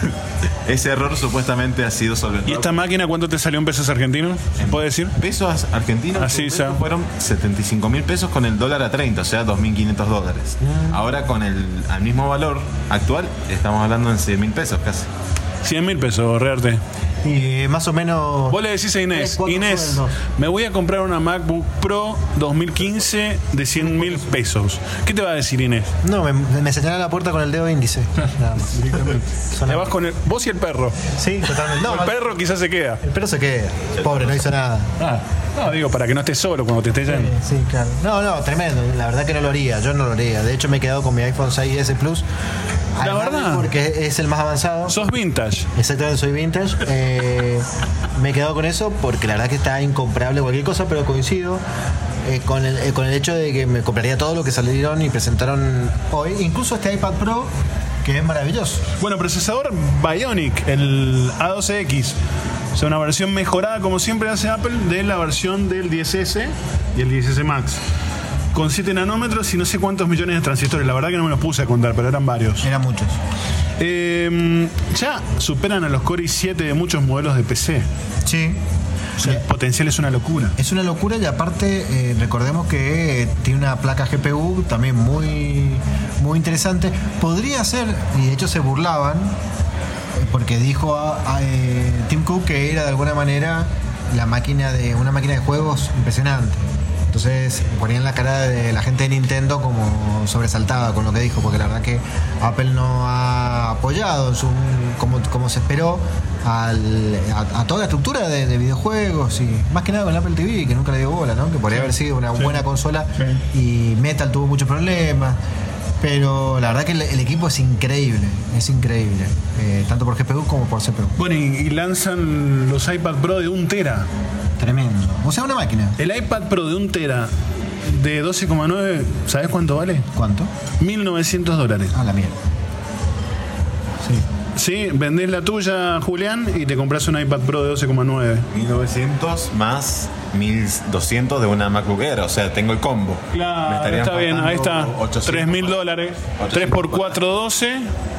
Speaker 4: Ese error supuestamente ha sido solventado.
Speaker 2: ¿Y esta máquina cuánto te salió en pesos argentinos? ¿Se puede decir?
Speaker 4: Pesos argentinos
Speaker 2: Así
Speaker 4: por peso fueron 75.000 pesos con el dólar a 30, o sea, $2.500. Ahora con al mismo valor actual estamos hablando en 100.000 pesos casi.
Speaker 2: 100.000 pesos, Rearte.
Speaker 3: Y más o menos.
Speaker 2: Vos le decís a Inés,
Speaker 3: ¿Cuántos
Speaker 2: Inés,
Speaker 3: sueldos?
Speaker 2: me voy a comprar una MacBook Pro 2015 de 100.000 pesos. ¿Qué te va a decir Inés?
Speaker 3: No, me señala la puerta con el dedo índice. Nada más.
Speaker 2: Te vas con vos y el perro.
Speaker 3: Sí, totalmente. No,
Speaker 2: el perro quizás se queda.
Speaker 3: el perro se queda. Pobre, no hizo nada.
Speaker 2: No, digo, para que no estés solo cuando te estés yendo.
Speaker 3: Sí, claro. No, tremendo. La verdad que no lo haría. Yo no lo haría. De hecho, me he quedado con mi iPhone 6S Plus.
Speaker 2: La verdad.
Speaker 3: Porque es el más avanzado.
Speaker 2: Sos vintage.
Speaker 3: Exactamente, soy vintage. Me he quedado con eso porque la verdad que está incomparable cualquier cosa, pero coincido con el hecho de que me compraría todo lo que salieron y presentaron hoy. Incluso este iPad Pro, que es maravilloso.
Speaker 2: Bueno, procesador Bionic, el A12X. O sea, una versión mejorada, como siempre hace Apple, de la versión del 10S y el 10S Max. Con 7 nanómetros y no sé cuántos millones de transistores. La verdad que no me los puse a contar, pero eran varios.
Speaker 3: Eran muchos.
Speaker 2: Ya superan a los Core i7 de muchos modelos de PC.
Speaker 3: Sí.
Speaker 2: O sea, el potencial es una locura.
Speaker 3: Es una locura y aparte recordemos que tiene una placa GPU también muy, muy interesante. Podría ser, y de hecho se burlaban, porque dijo Tim Cook que era de alguna manera una máquina de juegos impresionante. Entonces ponían la cara de la gente de Nintendo como sobresaltada con lo que dijo, porque la verdad que Apple no ha apoyado como se esperó a toda la estructura de videojuegos y más que nada con el Apple TV, que nunca le dio bola, ¿no? Que podría haber sido una buena consola y Metal tuvo muchos problemas. Pero la verdad que el equipo es increíble, tanto por GPU como por CPU.
Speaker 2: Bueno, y lanzan los iPad Pro de 1 tera.
Speaker 3: Tremendo. O sea, una máquina.
Speaker 2: El iPad Pro de 1 tera de 12,9, ¿sabés cuánto vale?
Speaker 3: ¿Cuánto?
Speaker 2: $1.900.
Speaker 3: Ah, la mierda.
Speaker 2: Sí, vendés la tuya, Julián, y te compras un iPad Pro de 12,9.
Speaker 4: 1.900 más 1.200 de una MacBook Air, o sea, tengo el combo. Me
Speaker 2: Claro,
Speaker 4: estarían
Speaker 2: está bien, ahí está.
Speaker 4: faltando $800.
Speaker 2: $3.000. 3 por 4, 12.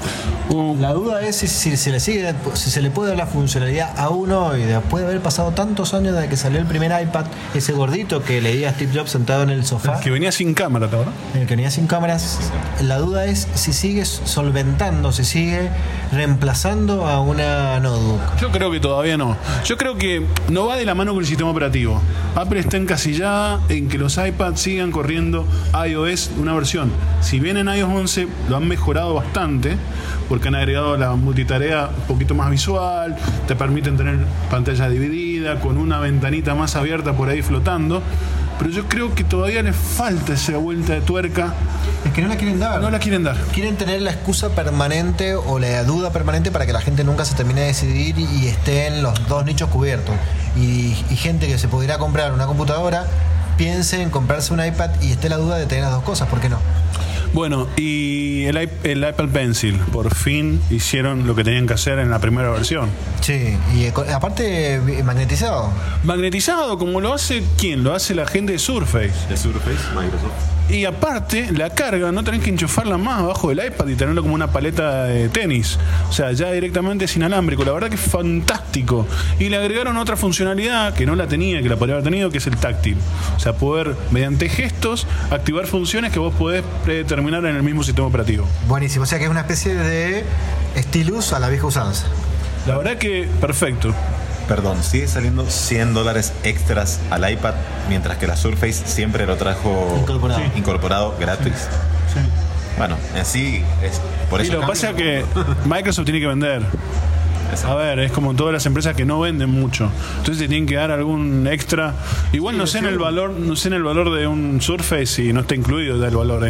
Speaker 3: La duda es si se le puede dar la funcionalidad a uno y después de haber pasado tantos años desde que salió el primer iPad, ese gordito que leía Steve Jobs sentado en el sofá.
Speaker 2: El que venía sin cámara, ¿verdad?
Speaker 3: El que venía sin cámaras. La duda es si sigue solventando, si sigue reemplazando a una notebook.
Speaker 2: Yo creo que todavía no. Yo creo que no va de la mano con el sistema operativo. Apple está encasillada en que los iPads sigan corriendo iOS una versión. Si bien en iOS 11 lo han mejorado bastante, porque han agregado la multitarea un poquito más visual, te permiten tener pantalla dividida, con una ventanita más abierta por ahí flotando. Pero yo creo que todavía les falta esa vuelta de tuerca.
Speaker 3: Es que no la quieren dar.
Speaker 2: No la quieren dar.
Speaker 3: Quieren tener la excusa permanente o la duda permanente para que la gente nunca se termine de decidir y esté en los dos nichos cubiertos. Y gente que se pudiera comprar una computadora piense en comprarse un iPad y esté la duda de tener las dos cosas. ¿Por qué no?
Speaker 2: Bueno, y el Apple Pencil, por fin hicieron lo que tenían que hacer en la primera versión.
Speaker 3: Sí, y aparte magnetizado.
Speaker 2: Magnetizado, como lo hace ¿quién? Lo hace la gente de Surface.
Speaker 4: De Surface, Microsoft.
Speaker 2: Y aparte, la carga, no tenés que enchufarla más abajo del iPad y tenerlo como una paleta de tenis. O sea, ya directamente es inalámbrico. La verdad que es fantástico. Y le agregaron otra funcionalidad que no la tenía, que la podría haber tenido, que es el táctil. O sea, poder, mediante gestos, activar funciones que vos podés predeterminar en el mismo sistema operativo.
Speaker 3: Buenísimo. O sea, que es una especie de stylus a la vieja usanza.
Speaker 2: La verdad que perfecto.
Speaker 4: Perdón, sigue saliendo $100 extras al iPad, mientras que la Surface siempre lo trajo incorporado gratis.
Speaker 2: Sí.
Speaker 4: Bueno, en sí es por eso.
Speaker 2: Y lo que pasa es que Microsoft tiene que vender. A ver, es como todas las empresas que no venden mucho. Entonces te tienen que dar algún extra. Igual sí, no sé en el valor de un Surface y no está incluido ya el valor,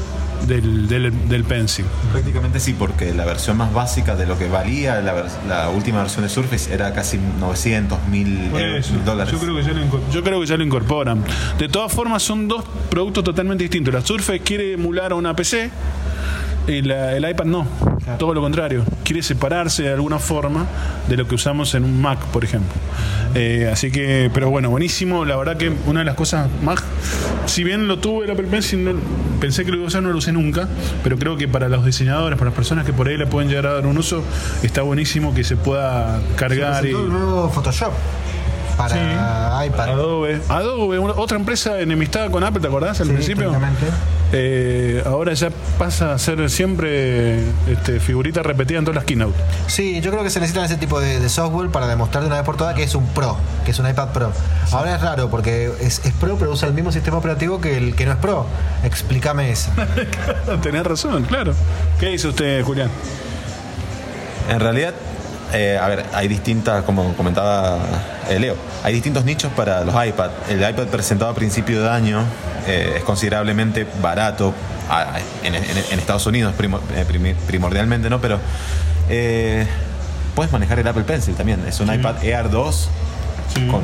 Speaker 2: del Pencil.
Speaker 4: Prácticamente sí, porque la versión más básica de lo que valía la última versión de Surface era casi $900,000.
Speaker 2: Yo creo que ya lo incorporan. De todas formas, son dos productos totalmente distintos. La Surface quiere emular a una PC y el iPad no. Claro. Todo lo contrario. Quiere separarse de alguna forma de lo que usamos en un Mac, por ejemplo. Así que, pero bueno, buenísimo. La verdad que una de las cosas más, si bien lo tuve el Apple Pencil, pensé que lo iba a usar, no lo usé nunca, pero creo que para los diseñadores, para las personas que por ahí le pueden llegar a dar un uso, está buenísimo que se pueda cargar.
Speaker 3: Se presentó el nuevo Photoshop para iPad.
Speaker 2: Adobe, otra empresa enemistada con Apple, ¿te acordás al principio? Ahora ya pasa a ser siempre figurita repetida en todas las keynote.
Speaker 3: Sí, yo creo que se necesitan ese tipo de software para demostrar de una vez por todas que es un Pro, que es un iPad Pro. Sí. Ahora es raro porque es Pro, pero usa el mismo sistema operativo que el que no es Pro. Explícame eso.
Speaker 2: Tenés razón, claro. ¿Qué dice usted, Julián?
Speaker 4: En realidad, a ver, hay distintas, como comentaba Leo, hay distintos nichos para los iPad. El iPad presentado a principio de año es considerablemente barato en Estados Unidos primordialmente, ¿no? Pero puedes manejar el Apple Pencil también. Es un iPad Air 2 con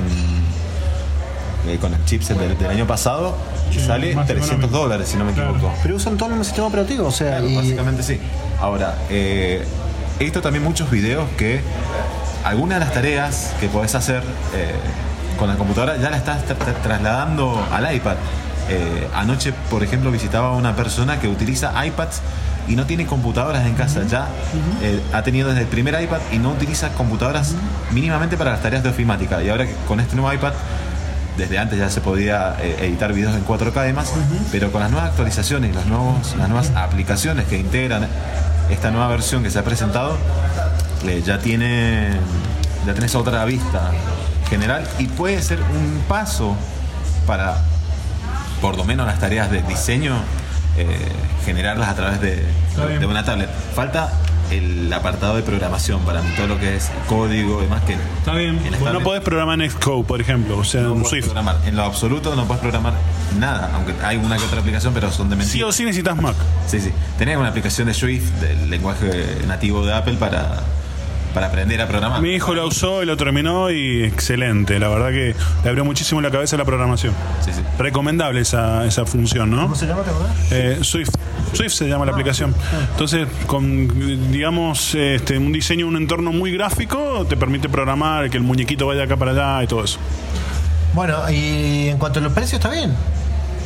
Speaker 4: el chipset del año pasado y sale $300, si no me equivoco.
Speaker 3: Pero usan todo el mismo sistema operativo, o sea,
Speaker 4: claro, básicamente sí. Ahora, he visto también muchos videos que algunas de las tareas que podés hacer con la computadora ya la estás trasladando al iPad. Anoche, por ejemplo, visitaba a una persona que utiliza iPads y no tiene computadoras en casa. Ya ha tenido desde el primer iPad y no utiliza computadoras mínimamente para las tareas de ofimática. Y ahora que con este nuevo iPad, desde antes ya se podía editar videos en 4K además, pero con las nuevas actualizaciones, las nuevas aplicaciones que integran esta nueva versión que se ha presentado, ya tenés otra vista general y puede ser un paso para, por lo menos las tareas de diseño, generarlas a través de una tablet. Falta el apartado de programación para mí, todo lo que es código y demás, que
Speaker 2: está bien. No podés programar en Xcode, por ejemplo, o sea,
Speaker 4: no
Speaker 2: en Swift.
Speaker 4: Programar. En lo absoluto no podés programar nada, aunque hay una que otra aplicación, pero son de mentira.
Speaker 2: Sí o sí necesitas Mac.
Speaker 4: Sí. Tenés una aplicación de Swift, del lenguaje nativo de Apple, para aprender a programar.
Speaker 2: Mi hijo lo usó y lo terminó y excelente. La verdad que le abrió muchísimo la cabeza a la programación. Sí. Recomendable esa función, ¿no?
Speaker 3: ¿Cómo se llama, te acordás?
Speaker 2: Swift se llama la aplicación. Entonces, con, digamos, un diseño, un entorno muy gráfico, te permite programar, que el muñequito vaya acá para allá y todo eso.
Speaker 3: Bueno, y en cuanto a los precios, está bien.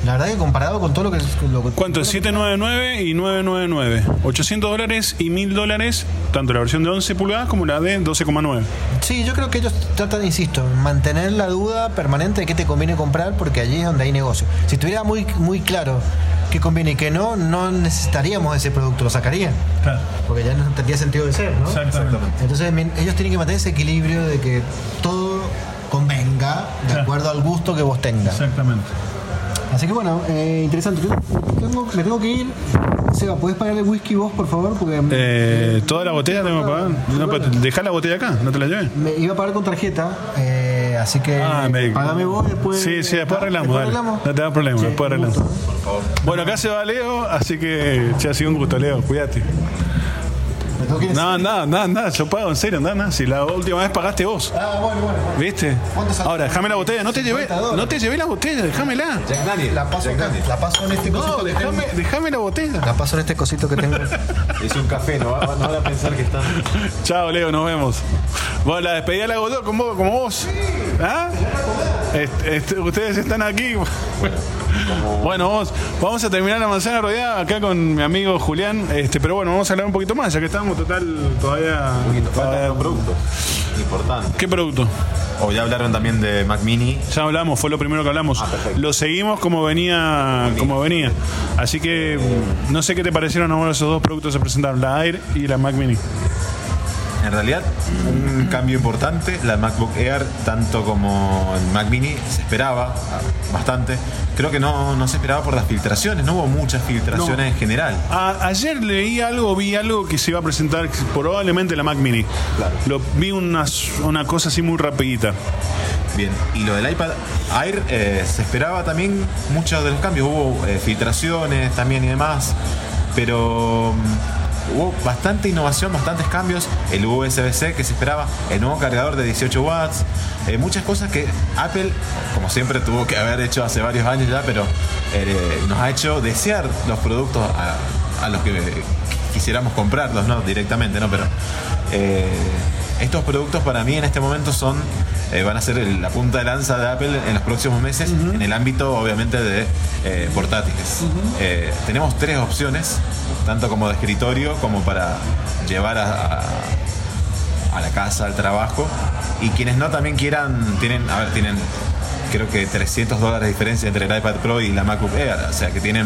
Speaker 3: La verdad que comparado con todo lo que...
Speaker 2: ¿Cuánto es? 799 y 999. $800 y $1.000, tanto la versión de 11 pulgadas como la de 12,9.
Speaker 3: Sí, yo creo que ellos tratan, insisto, mantener la duda permanente de qué te conviene comprar, porque allí es donde hay negocio. Si estuviera muy, muy claro qué conviene y qué no necesitaríamos ese producto, lo sacarían.
Speaker 2: Claro.
Speaker 3: Porque ya no tendría sentido de ser, ¿no?
Speaker 2: Exactamente.
Speaker 3: Entonces ellos tienen que mantener ese equilibrio de que todo convenga de acuerdo al gusto que vos tengas.
Speaker 2: Exactamente.
Speaker 3: Así que bueno, interesante. Me tengo que ir. Seba, ¿podés pagar el whisky vos, por favor? Porque
Speaker 2: ¿Toda la botella tengo que pagar? No, pero dejá la botella acá, no te la lleves.
Speaker 3: me iba a pagar con tarjeta, así que pagame vos después.
Speaker 2: Sí, después arreglamos, dale. No te da problema, después arreglamos.
Speaker 3: Por favor.
Speaker 2: Bueno, acá se va Leo, así que ha sido un gusto, Leo, cuídate. No, anda, yo pago, en serio, anda. Si la última vez pagaste vos.
Speaker 3: Bueno.
Speaker 2: ¿Viste? Ahora, déjame la botella, no te llevé la botella, déjamela.
Speaker 3: La paso en este cosito.
Speaker 2: No, déjame la botella.
Speaker 3: La paso en este cosito que tengo.
Speaker 4: Es un café, no van a pensar que están...
Speaker 2: Chao, Leo, nos vemos. Bueno, la despedida la hago yo como vos. ¿Ah? Ustedes están aquí. Bueno, vamos a terminar la manzana rodeada acá con mi amigo Julián. Pero bueno, vamos a hablar un poquito más, ya que estamos todavía.
Speaker 4: Faltan productos importantes.
Speaker 2: ¿Qué producto?
Speaker 4: O ya hablaron también de Mac Mini.
Speaker 2: Ya hablamos, fue lo primero que hablamos. Lo seguimos como venía. Así que no sé qué te parecieron ahora esos dos productos que se presentaron, la Air y la Mac Mini.
Speaker 4: En realidad, un cambio importante. La MacBook Air, tanto como el Mac Mini, se esperaba bastante. Creo que no se esperaba por las filtraciones. No hubo muchas filtraciones en general.
Speaker 2: Ayer vi algo que se iba a presentar, probablemente la Mac Mini. Claro. Vi una cosa así muy rapidita.
Speaker 4: Bien, y lo del iPad Air, se esperaba también muchos de los cambios. Hubo filtraciones también y demás, pero... hubo bastante innovación, bastantes cambios. El USB-C que se esperaba, el nuevo cargador de 18 watts, muchas cosas que Apple, como siempre, tuvo que haber hecho hace varios años ya, pero nos ha hecho desear los productos a los que quisiéramos comprarlos, no directamente, no, pero estos productos para mí en este momento van a ser la punta de lanza de Apple en los próximos meses, en el ámbito obviamente de portátiles. Tenemos 3 opciones, tanto como de escritorio como para llevar a la casa, al trabajo, y quienes no también quieran, tienen creo que $300 de diferencia entre el iPad Pro y la MacBook Air, o sea que tienen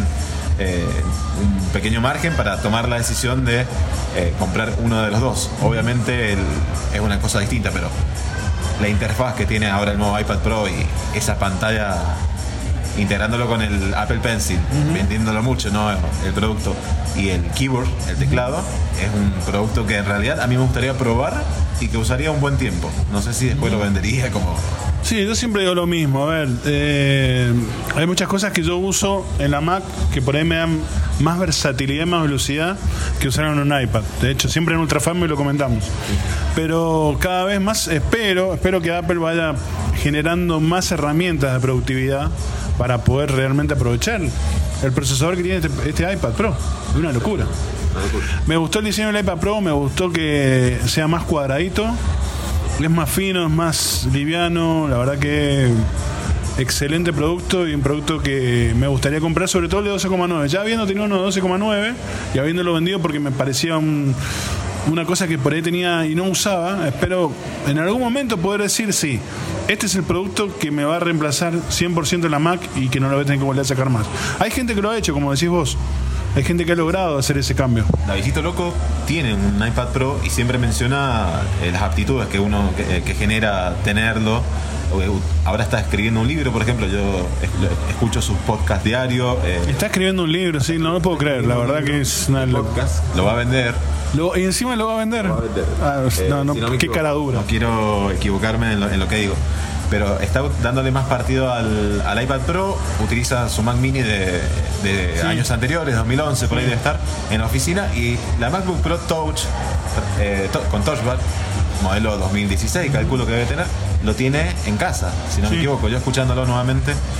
Speaker 4: un pequeño margen para tomar la decisión de comprar uno de los dos. Obviamente es una cosa distinta, pero la interfaz que tiene ahora el nuevo iPad Pro y esa pantalla integrándolo con el Apple Pencil, vendiéndolo mucho, ¿no? El producto y el keyboard, el teclado, es un producto que en realidad a mí me gustaría probar y que usaría un buen tiempo. No sé si después lo vendería como...
Speaker 2: Sí, yo siempre digo lo mismo. A ver, hay muchas cosas que yo uso en la Mac que por ahí me dan más versatilidad, más velocidad que usar en un iPad. De hecho, siempre en Ultrafan lo comentamos. Pero cada vez más espero que Apple vaya generando más herramientas de productividad para poder realmente aprovechar el procesador que tiene este iPad Pro. Es una locura. Me gustó el diseño del iPad Pro, me gustó que sea más cuadradito, es más fino, es más liviano. La verdad que excelente producto, y un producto que me gustaría comprar, sobre todo el de 12,9. Ya habiendo tenido uno de 12,9 y habiéndolo vendido porque me parecía una cosa que por ahí tenía y no usaba, espero en algún momento poder decir sí, este es el producto que me va a reemplazar 100% en la Mac y que no lo voy a tener que volver a sacar más. Hay gente que lo ha hecho, como decís vos. Hay gente que ha logrado hacer ese cambio.
Speaker 4: Davidito Loco tiene un iPad Pro y siempre menciona las aptitudes que uno que genera tenerlo. Ahora está escribiendo un libro, por ejemplo. Yo escucho sus podcasts diarios.
Speaker 2: Está escribiendo un libro, sí, no lo puedo creer. La verdad que es una
Speaker 4: podcast. Lo va a vender.
Speaker 2: Y encima lo va a vender. Qué cara dura.
Speaker 4: No quiero equivocarme en lo que digo. Pero está dándole más partido al iPad Pro. Utiliza su Mac Mini de años anteriores, 2011, por ahí debe estar, en la oficina. Y la MacBook Pro Touch, con Touch Bar, modelo 2016, calculo que debe tener, lo tiene en casa, si no me equivoco. Yo escuchándolo nuevamente,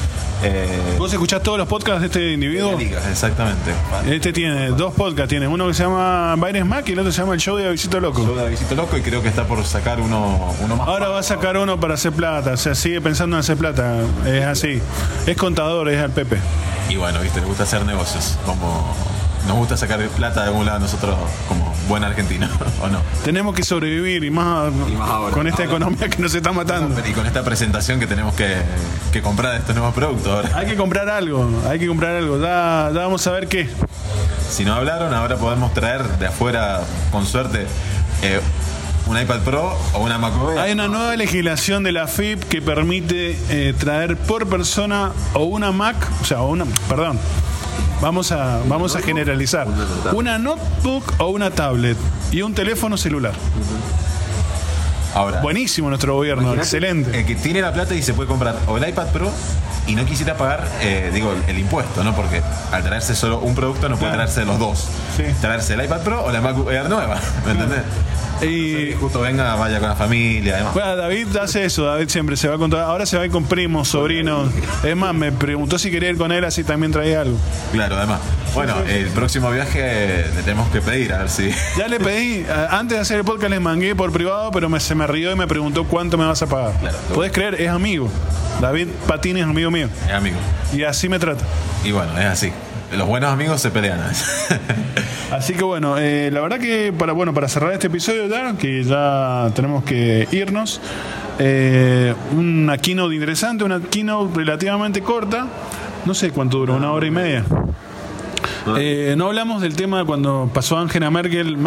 Speaker 2: ¿Vos escuchás todos los podcasts de este individuo?
Speaker 4: Exactamente.
Speaker 2: Este tiene 2 podcasts, tiene uno que se llama Baires Mac y el otro se llama El Show de Davidcito Loco.
Speaker 4: Show de Davidcito Loco, y creo que está por sacar uno más.
Speaker 2: Ahora va a sacar uno para hacer plata, o sea, sigue pensando en hacer plata, es así. Es contador, es al Pepe.
Speaker 4: Y bueno, viste, le gusta hacer negocios, como nos gusta sacar plata de algún lado nosotros como buen argentino, ¿o no?
Speaker 2: Tenemos que sobrevivir y más
Speaker 4: ahora,
Speaker 2: con esta economía que nos está matando.
Speaker 4: Y con esta presentación que tenemos que comprar estos nuevos productos ahora.
Speaker 2: Hay que comprar algo. Ya vamos a ver qué.
Speaker 4: Si no hablaron, ahora podemos traer de afuera, con suerte, un iPad Pro o una MacBook.
Speaker 2: Hay una nueva legislación de la FIP que permite traer por persona o una Mac, perdón. Vamos a generalizar. Una notebook o una tablet y un teléfono celular.
Speaker 4: Ahora,
Speaker 2: buenísimo nuestro gobierno, excelente.
Speaker 4: El que tiene la plata y se puede comprar o el iPad Pro y no quisiera pagar, el impuesto, ¿no? Porque al traerse solo un producto no puede traerse los dos.
Speaker 2: Sí.
Speaker 4: Traerse el iPad Pro o la MacBook Air nueva, ¿me entendés? Y justo vaya con la familia, además.
Speaker 2: Bueno, David hace eso, David siempre se va con ahora se va a ir con primos, sobrinos. Es más, me preguntó si quería ir con él, así también traía algo.
Speaker 4: Claro, además. Bueno, el próximo viaje le tenemos que pedir, a ver si.
Speaker 2: Ya le pedí, antes de hacer el podcast les mangué por privado, pero se me rió y me preguntó cuánto me vas a pagar. Claro, ¿podés creer? Es amigo. David Patini es amigo mío.
Speaker 4: Es amigo.
Speaker 2: Y así me trata.
Speaker 4: Y bueno, es así. Los buenos amigos se pelean.
Speaker 2: Así que bueno, la verdad que para cerrar este episodio que ya tenemos que irnos, una keynote interesante, una keynote relativamente corta, no sé cuánto duró, 1 hora y media. No hablamos del tema cuando pasó Angela Merkel,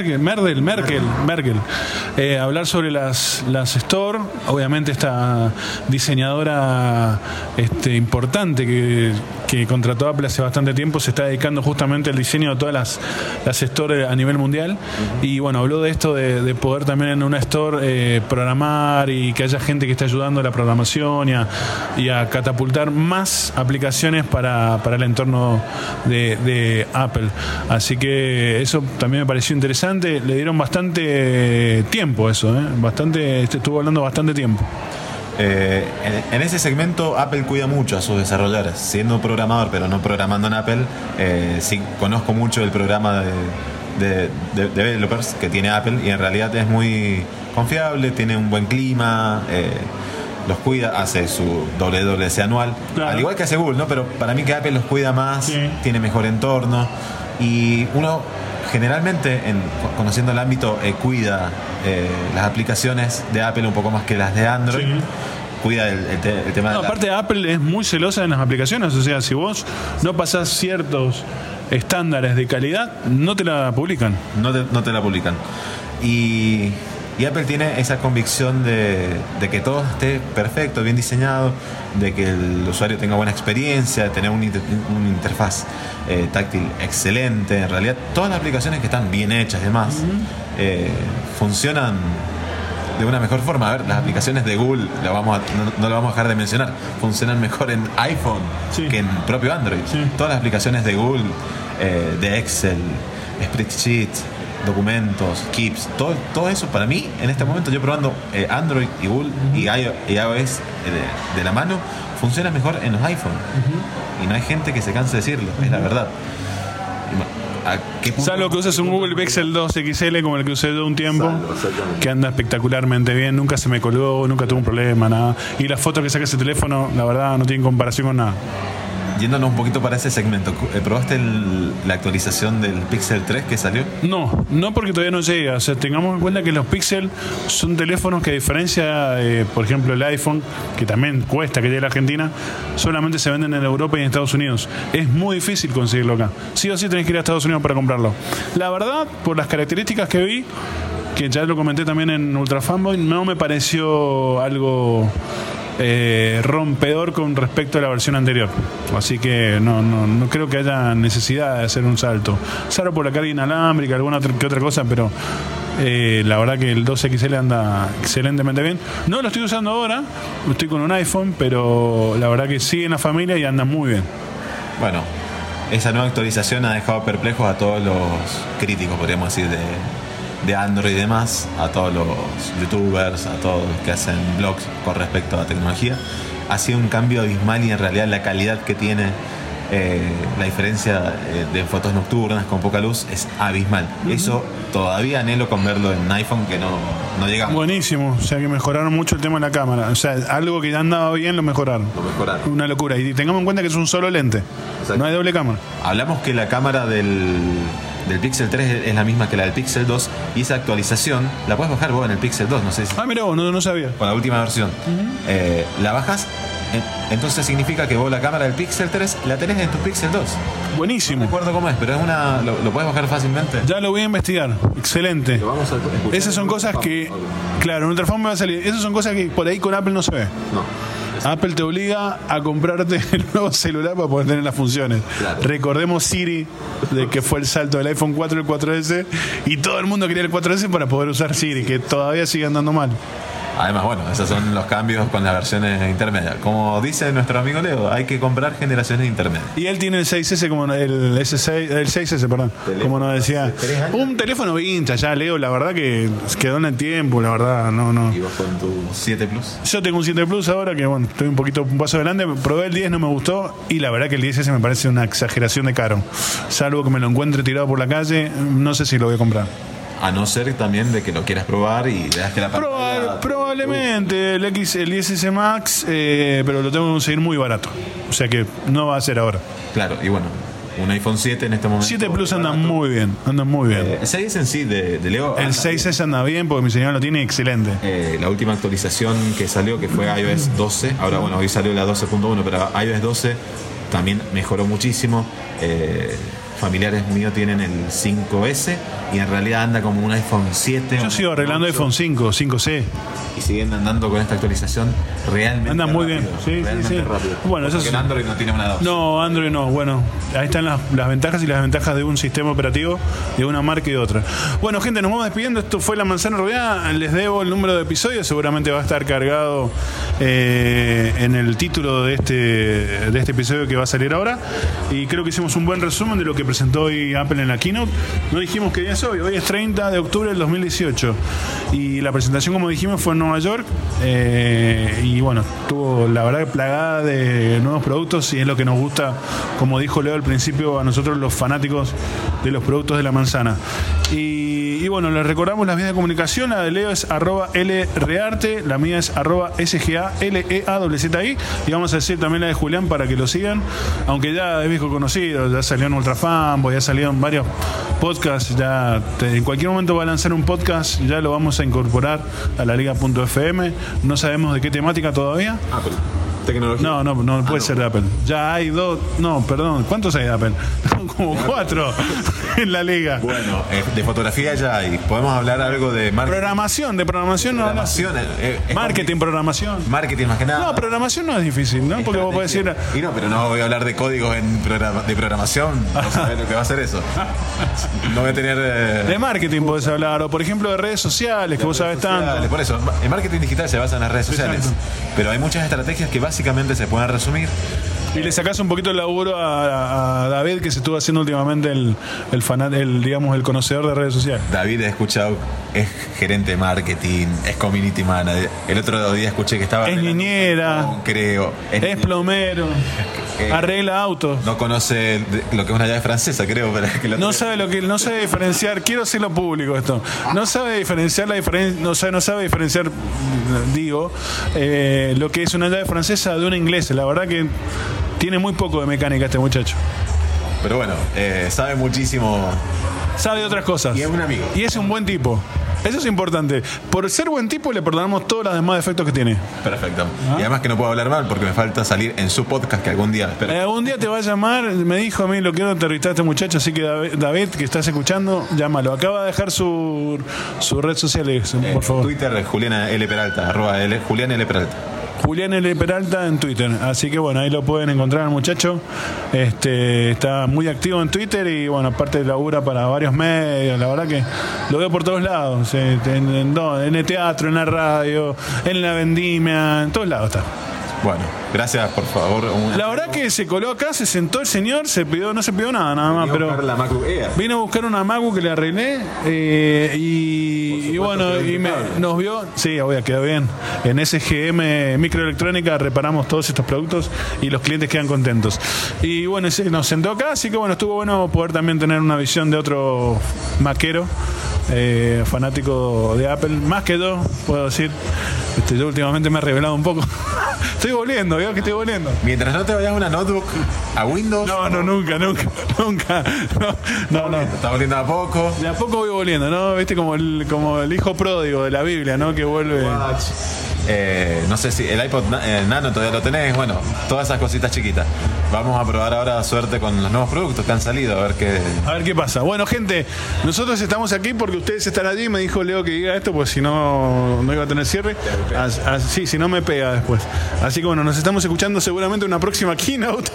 Speaker 2: hablar sobre las Store. Obviamente esta diseñadora importante que contrató Apple hace bastante tiempo se está dedicando justamente al diseño de todas las Store a nivel mundial. Y bueno, habló de esto de poder también en una Store programar y que haya gente que esté ayudando a la programación y a catapultar más aplicaciones para el entorno de Apple. Así que eso también me pareció interesante. Le dieron bastante tiempo eso, estuvo hablando bastante tiempo.
Speaker 4: En ese segmento Apple cuida mucho a sus desarrolladores. Siendo programador pero no programando en Apple, sí conozco mucho el programa de developers que tiene Apple y en realidad es muy confiable, tiene un buen clima, los cuida, hace su WWDC anual, claro. Al igual que hace Google, ¿no? Pero para mí que Apple los cuida más, sí. Tiene mejor entorno y uno generalmente, conociendo el ámbito, cuida las aplicaciones de Apple un poco más que las de Android. Sí. Cuida el tema de
Speaker 2: aparte Apple es muy celosa en las aplicaciones, o sea, si vos no pasás ciertos estándares de calidad, no te la publican.
Speaker 4: No te la publican. Y Apple tiene esa convicción de que todo esté perfecto, bien diseñado, de que el usuario tenga buena experiencia, de tener una interfaz táctil excelente. En realidad, todas las aplicaciones que están bien hechas y demás funcionan de una mejor forma. A ver, las aplicaciones de Google no lo vamos a dejar de mencionar, funcionan mejor en iPhone que en propio Android. Todas las aplicaciones de Google, de Excel, Spreadsheet, documentos, Keeps, todo eso para mí en este momento, yo probando Android y Google y iOS de la mano, funciona mejor en los iPhone. Y no hay gente que se canse de decirlo, es la verdad.
Speaker 2: Salvo que uses un Google Pixel 2 XL como el que usé yo un tiempo, que anda espectacularmente bien, nunca se me colgó, nunca tuve un problema, nada. Y las fotos que saca ese teléfono, la verdad, no tienen comparación con nada.
Speaker 4: Yéndonos un poquito para ese segmento, ¿probaste la actualización del Pixel 3 que salió?
Speaker 2: No porque todavía no llega. O sea, tengamos en cuenta que los Pixel son teléfonos que, a diferencia de, por ejemplo, el iPhone, que también cuesta que llegue a la Argentina, solamente se venden en Europa y en Estados Unidos. Es muy difícil conseguirlo acá. Sí o sí tenés que ir a Estados Unidos para comprarlo. La verdad, por las características que vi, que ya lo comenté también en Ultra Fanboy, no me pareció algo rompedor con respecto a la versión anterior, así que no creo que haya necesidad de hacer un salto, salvo por la carga inalámbrica, alguna que otra cosa, pero la verdad que el 2XL anda excelentemente bien. No lo estoy usando ahora, estoy con un iPhone, pero la verdad que sigue en la familia y anda muy bien.
Speaker 4: Bueno, esa nueva actualización ha dejado perplejos a todos los críticos, podríamos decir, de Android y demás, a todos los youtubers, a todos los que hacen blogs con respecto a la tecnología. ha sido un cambio abismal y en realidad la calidad que tiene, la diferencia de fotos nocturnas con poca luz es abismal. Eso todavía anhelo con verlo en iPhone, que no llegamos.
Speaker 2: Buenísimo, o sea que mejoraron mucho el tema de la cámara. O sea, algo que ya andaba bien lo mejoraron. Una locura. Y tengamos en cuenta que es un solo lente. Exacto. No hay doble cámara.
Speaker 4: Hablamos que la cámara del Pixel 3 es la misma que la del Pixel 2, y esa actualización la puedes bajar vos en el Pixel 2, no sé si...
Speaker 2: Mira vos, no sabía.
Speaker 4: Con la última versión. La bajas, entonces significa que vos la cámara del Pixel 3 la tenés en tu Pixel 2.
Speaker 2: Buenísimo.
Speaker 4: No recuerdo cómo es, pero es lo puedes bajar fácilmente.
Speaker 2: Ya lo voy a investigar. Excelente.
Speaker 4: Lo vamos a escuchar.
Speaker 2: Esas son cosas que... Claro, en Ultrafound me va a salir. Esas son cosas que por ahí con Apple no se ve.
Speaker 4: No.
Speaker 2: Apple te obliga a comprarte el nuevo celular para poder tener las funciones. Claro. Recordemos Siri, de que fue el salto del iPhone 4 al 4S, y todo el mundo quería el 4S para poder usar Siri, que todavía sigue andando mal.
Speaker 4: Además, bueno, esos son los cambios con las versiones intermedias. Como dice nuestro amigo Leo, hay que comprar generaciones intermedias.
Speaker 2: Y él tiene el 6S, como el 6S, perdón. Como nos decía. Un teléfono vintage ya, Leo, la verdad que quedó en el tiempo, la verdad, no.
Speaker 4: ¿Y vos con tu 7 Plus?
Speaker 2: Yo tengo un 7 Plus ahora, que bueno, estoy un paso adelante. Probé el 10, no me gustó, y la verdad que el 10S me parece una exageración de caro. Salvo que me lo encuentre tirado por la calle, no sé si lo voy a comprar.
Speaker 4: A no ser también de que lo quieras probar y veas que la pantalla...
Speaker 2: Probablemente el 10S Max, pero lo tengo que conseguir muy barato. O sea que no va a ser ahora.
Speaker 4: Claro, y bueno, un iPhone 7 en este momento...
Speaker 2: 7 Plus anda muy bien, el
Speaker 4: 6 en sí de Leo...
Speaker 2: El 6S anda bien porque mi señora lo tiene excelente.
Speaker 4: La última actualización que salió, que fue iOS 12, ahora bueno, hoy salió la 12.1, pero iOS 12 también mejoró muchísimo. Familiares míos tienen el 5S y en realidad anda como un iPhone 7.
Speaker 2: Yo sigo arreglando iPhone 5, 5C.
Speaker 4: Y siguen andando con esta actualización realmente
Speaker 2: andan muy
Speaker 4: rápido,
Speaker 2: bien, sí.
Speaker 4: rápido.
Speaker 2: Bueno, eso
Speaker 4: porque en Android no tiene una 2.
Speaker 2: No, Android no. Bueno, ahí están las ventajas y las desventajas de un sistema operativo, de una marca y de otra. Bueno, gente, nos vamos despidiendo. Esto fue La Manzana Rodeada. Les debo el número de episodios. Seguramente va a estar cargado en el título de este episodio que va a salir ahora. Y creo que hicimos un buen resumen de lo que presentó hoy Apple en la keynote. No dijimos qué día es hoy. Hoy es 30 de octubre del 2018. Y la presentación, como dijimos, fue en Nueva York. Y bueno, estuvo la verdad plagada de nuevos productos, y es lo que nos gusta, como dijo Leo al principio, a nosotros los fanáticos de los productos de la manzana. Y bueno, les recordamos las vías de comunicación. La de Leo es @LRearte, la mía es @SGALEAZZI, y vamos a decir también la de Julián para que lo sigan, aunque ya es viejo conocido, ya salió en Ultrafanboy, ya salió en varios podcasts, en cualquier momento va a lanzar un podcast, ya lo vamos a incorporar a la liga.fm. No sabemos de qué temática todavía.
Speaker 4: Apple. Tecnología.
Speaker 2: No puede ser de Apple. Ya hay dos. No, perdón. ¿Cuántos hay de Apple? Como 4 en la liga.
Speaker 4: Bueno, de fotografía ya hay. Podemos hablar algo de
Speaker 2: programación. De programación no. Marketing, programación.
Speaker 4: Marketing más que nada.
Speaker 2: No, programación no es difícil, ¿no? Porque vos podés decir.
Speaker 4: Y no, pero no voy a hablar de códigos de programación. No sabés lo que va a hacer eso. No voy a tener.
Speaker 2: De marketing podés hablar. O por ejemplo de redes sociales, que vos sabés tanto.
Speaker 4: Por eso, el marketing digital se basa en las redes sociales.
Speaker 2: Exacto.
Speaker 4: Pero hay muchas estrategias que básicamente se pueden resumir.
Speaker 2: Y le sacás un poquito el laburo a David, que se estuvo haciendo últimamente el conocedor de redes sociales.
Speaker 4: David, he escuchado, es gerente de marketing, es community manager. El otro día escuché que estaba...
Speaker 2: Es niñera,
Speaker 4: creo.
Speaker 2: Es plomero, arregla autos.
Speaker 4: No conoce lo que es una llave francesa, creo. Pero que
Speaker 2: no sabe diferenciar, quiero hacerlo público esto. No sabe diferenciar lo que es una llave francesa de una inglesa. La verdad que tiene muy poco de mecánica este muchacho.
Speaker 4: Pero bueno, sabe muchísimo.
Speaker 2: Sabe de otras cosas.
Speaker 4: Y es un amigo.
Speaker 2: Y es un buen tipo. Eso es importante. Por ser buen tipo le perdonamos todos los demás defectos que tiene.
Speaker 4: Perfecto. Y además que no puedo hablar mal porque me falta salir en su podcast, que algún día...
Speaker 2: algún día te va a llamar. Me dijo a mí, lo quiero entrevistar a este muchacho. Así que David, que estás escuchando, llámalo. Acaba de dejar su red social, por favor.
Speaker 4: Twitter, Juliana L. Peralta, Julián L. Peralta.
Speaker 2: Julián L. Peralta en Twitter. Así que bueno, ahí lo pueden encontrar el muchacho. Está muy activo en Twitter y bueno, aparte labura para varios medios. La verdad que lo veo por todos lados. En el teatro, en la radio, en la vendimia, en todos lados está.
Speaker 4: Bueno, gracias, por favor.
Speaker 2: La verdad que se coló acá, se sentó el señor, no se pidió nada más, pero
Speaker 4: la MacBook Air.
Speaker 2: vino a buscar una MacBook que le arreglé y bueno, nos vio, sí, obvio, quedó bien. En SGM Microelectrónica reparamos todos estos productos y los clientes quedan contentos. Y bueno, nos sentó acá, así que bueno, estuvo bueno poder también tener una visión de otro maquero. Fanático de Apple, más que yo, puedo decir. Yo últimamente me he revelado un poco. Estoy volviendo, veo que estoy volviendo.
Speaker 4: Mientras no te vayas una notebook a Windows.
Speaker 2: No, nunca. No.
Speaker 4: Está volviendo a poco.
Speaker 2: De a poco voy volviendo, ¿no? Viste como el hijo pródigo de la Biblia, ¿no? Que vuelve.
Speaker 4: No sé si el iPod Nano todavía lo tenés. Bueno, todas esas cositas chiquitas. Vamos a probar ahora suerte con los nuevos productos que han salido, a ver qué
Speaker 2: pasa. Bueno, gente, nosotros estamos aquí porque ustedes están allí. Me dijo Leo que diga esto, pues si no iba a tener cierre. Sí, si no me pega después. Así que bueno, nos estamos escuchando seguramente en una próxima keynote.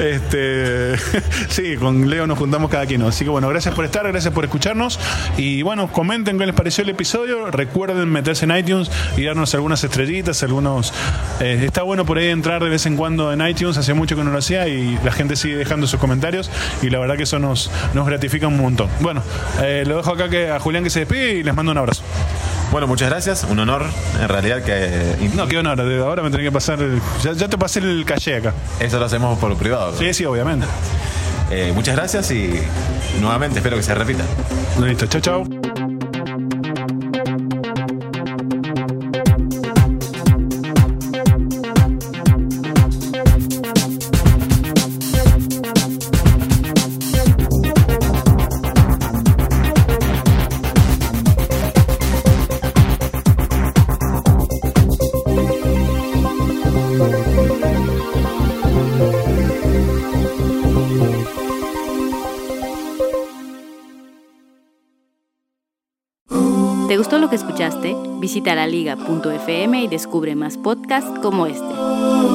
Speaker 2: Sí, con Leo nos juntamos cada keynote. Así que bueno, gracias por estar, gracias por escucharnos. Y bueno, comenten qué les pareció el episodio. Recuerden meterse en iTunes y darnos algunas estrellitas, está bueno por ahí entrar de vez en cuando en iTunes. Hace mucho que no lo hacía y la gente sigue dejando sus comentarios y la verdad que eso nos gratifica un montón. Bueno, lo dejo acá a Julián que se despide y les mando un abrazo.
Speaker 4: Bueno, muchas gracias, un honor en realidad que...
Speaker 2: No, qué honor, ahora me tenés que pasar ya te pasé el caché acá.
Speaker 4: Eso lo hacemos por privado.
Speaker 2: Sí, obviamente.
Speaker 4: Muchas gracias y nuevamente espero que se repita.
Speaker 2: Listo, chau.
Speaker 1: ¿Te gustó lo que escuchaste? Visita laliga.fm y descubre más podcasts como este.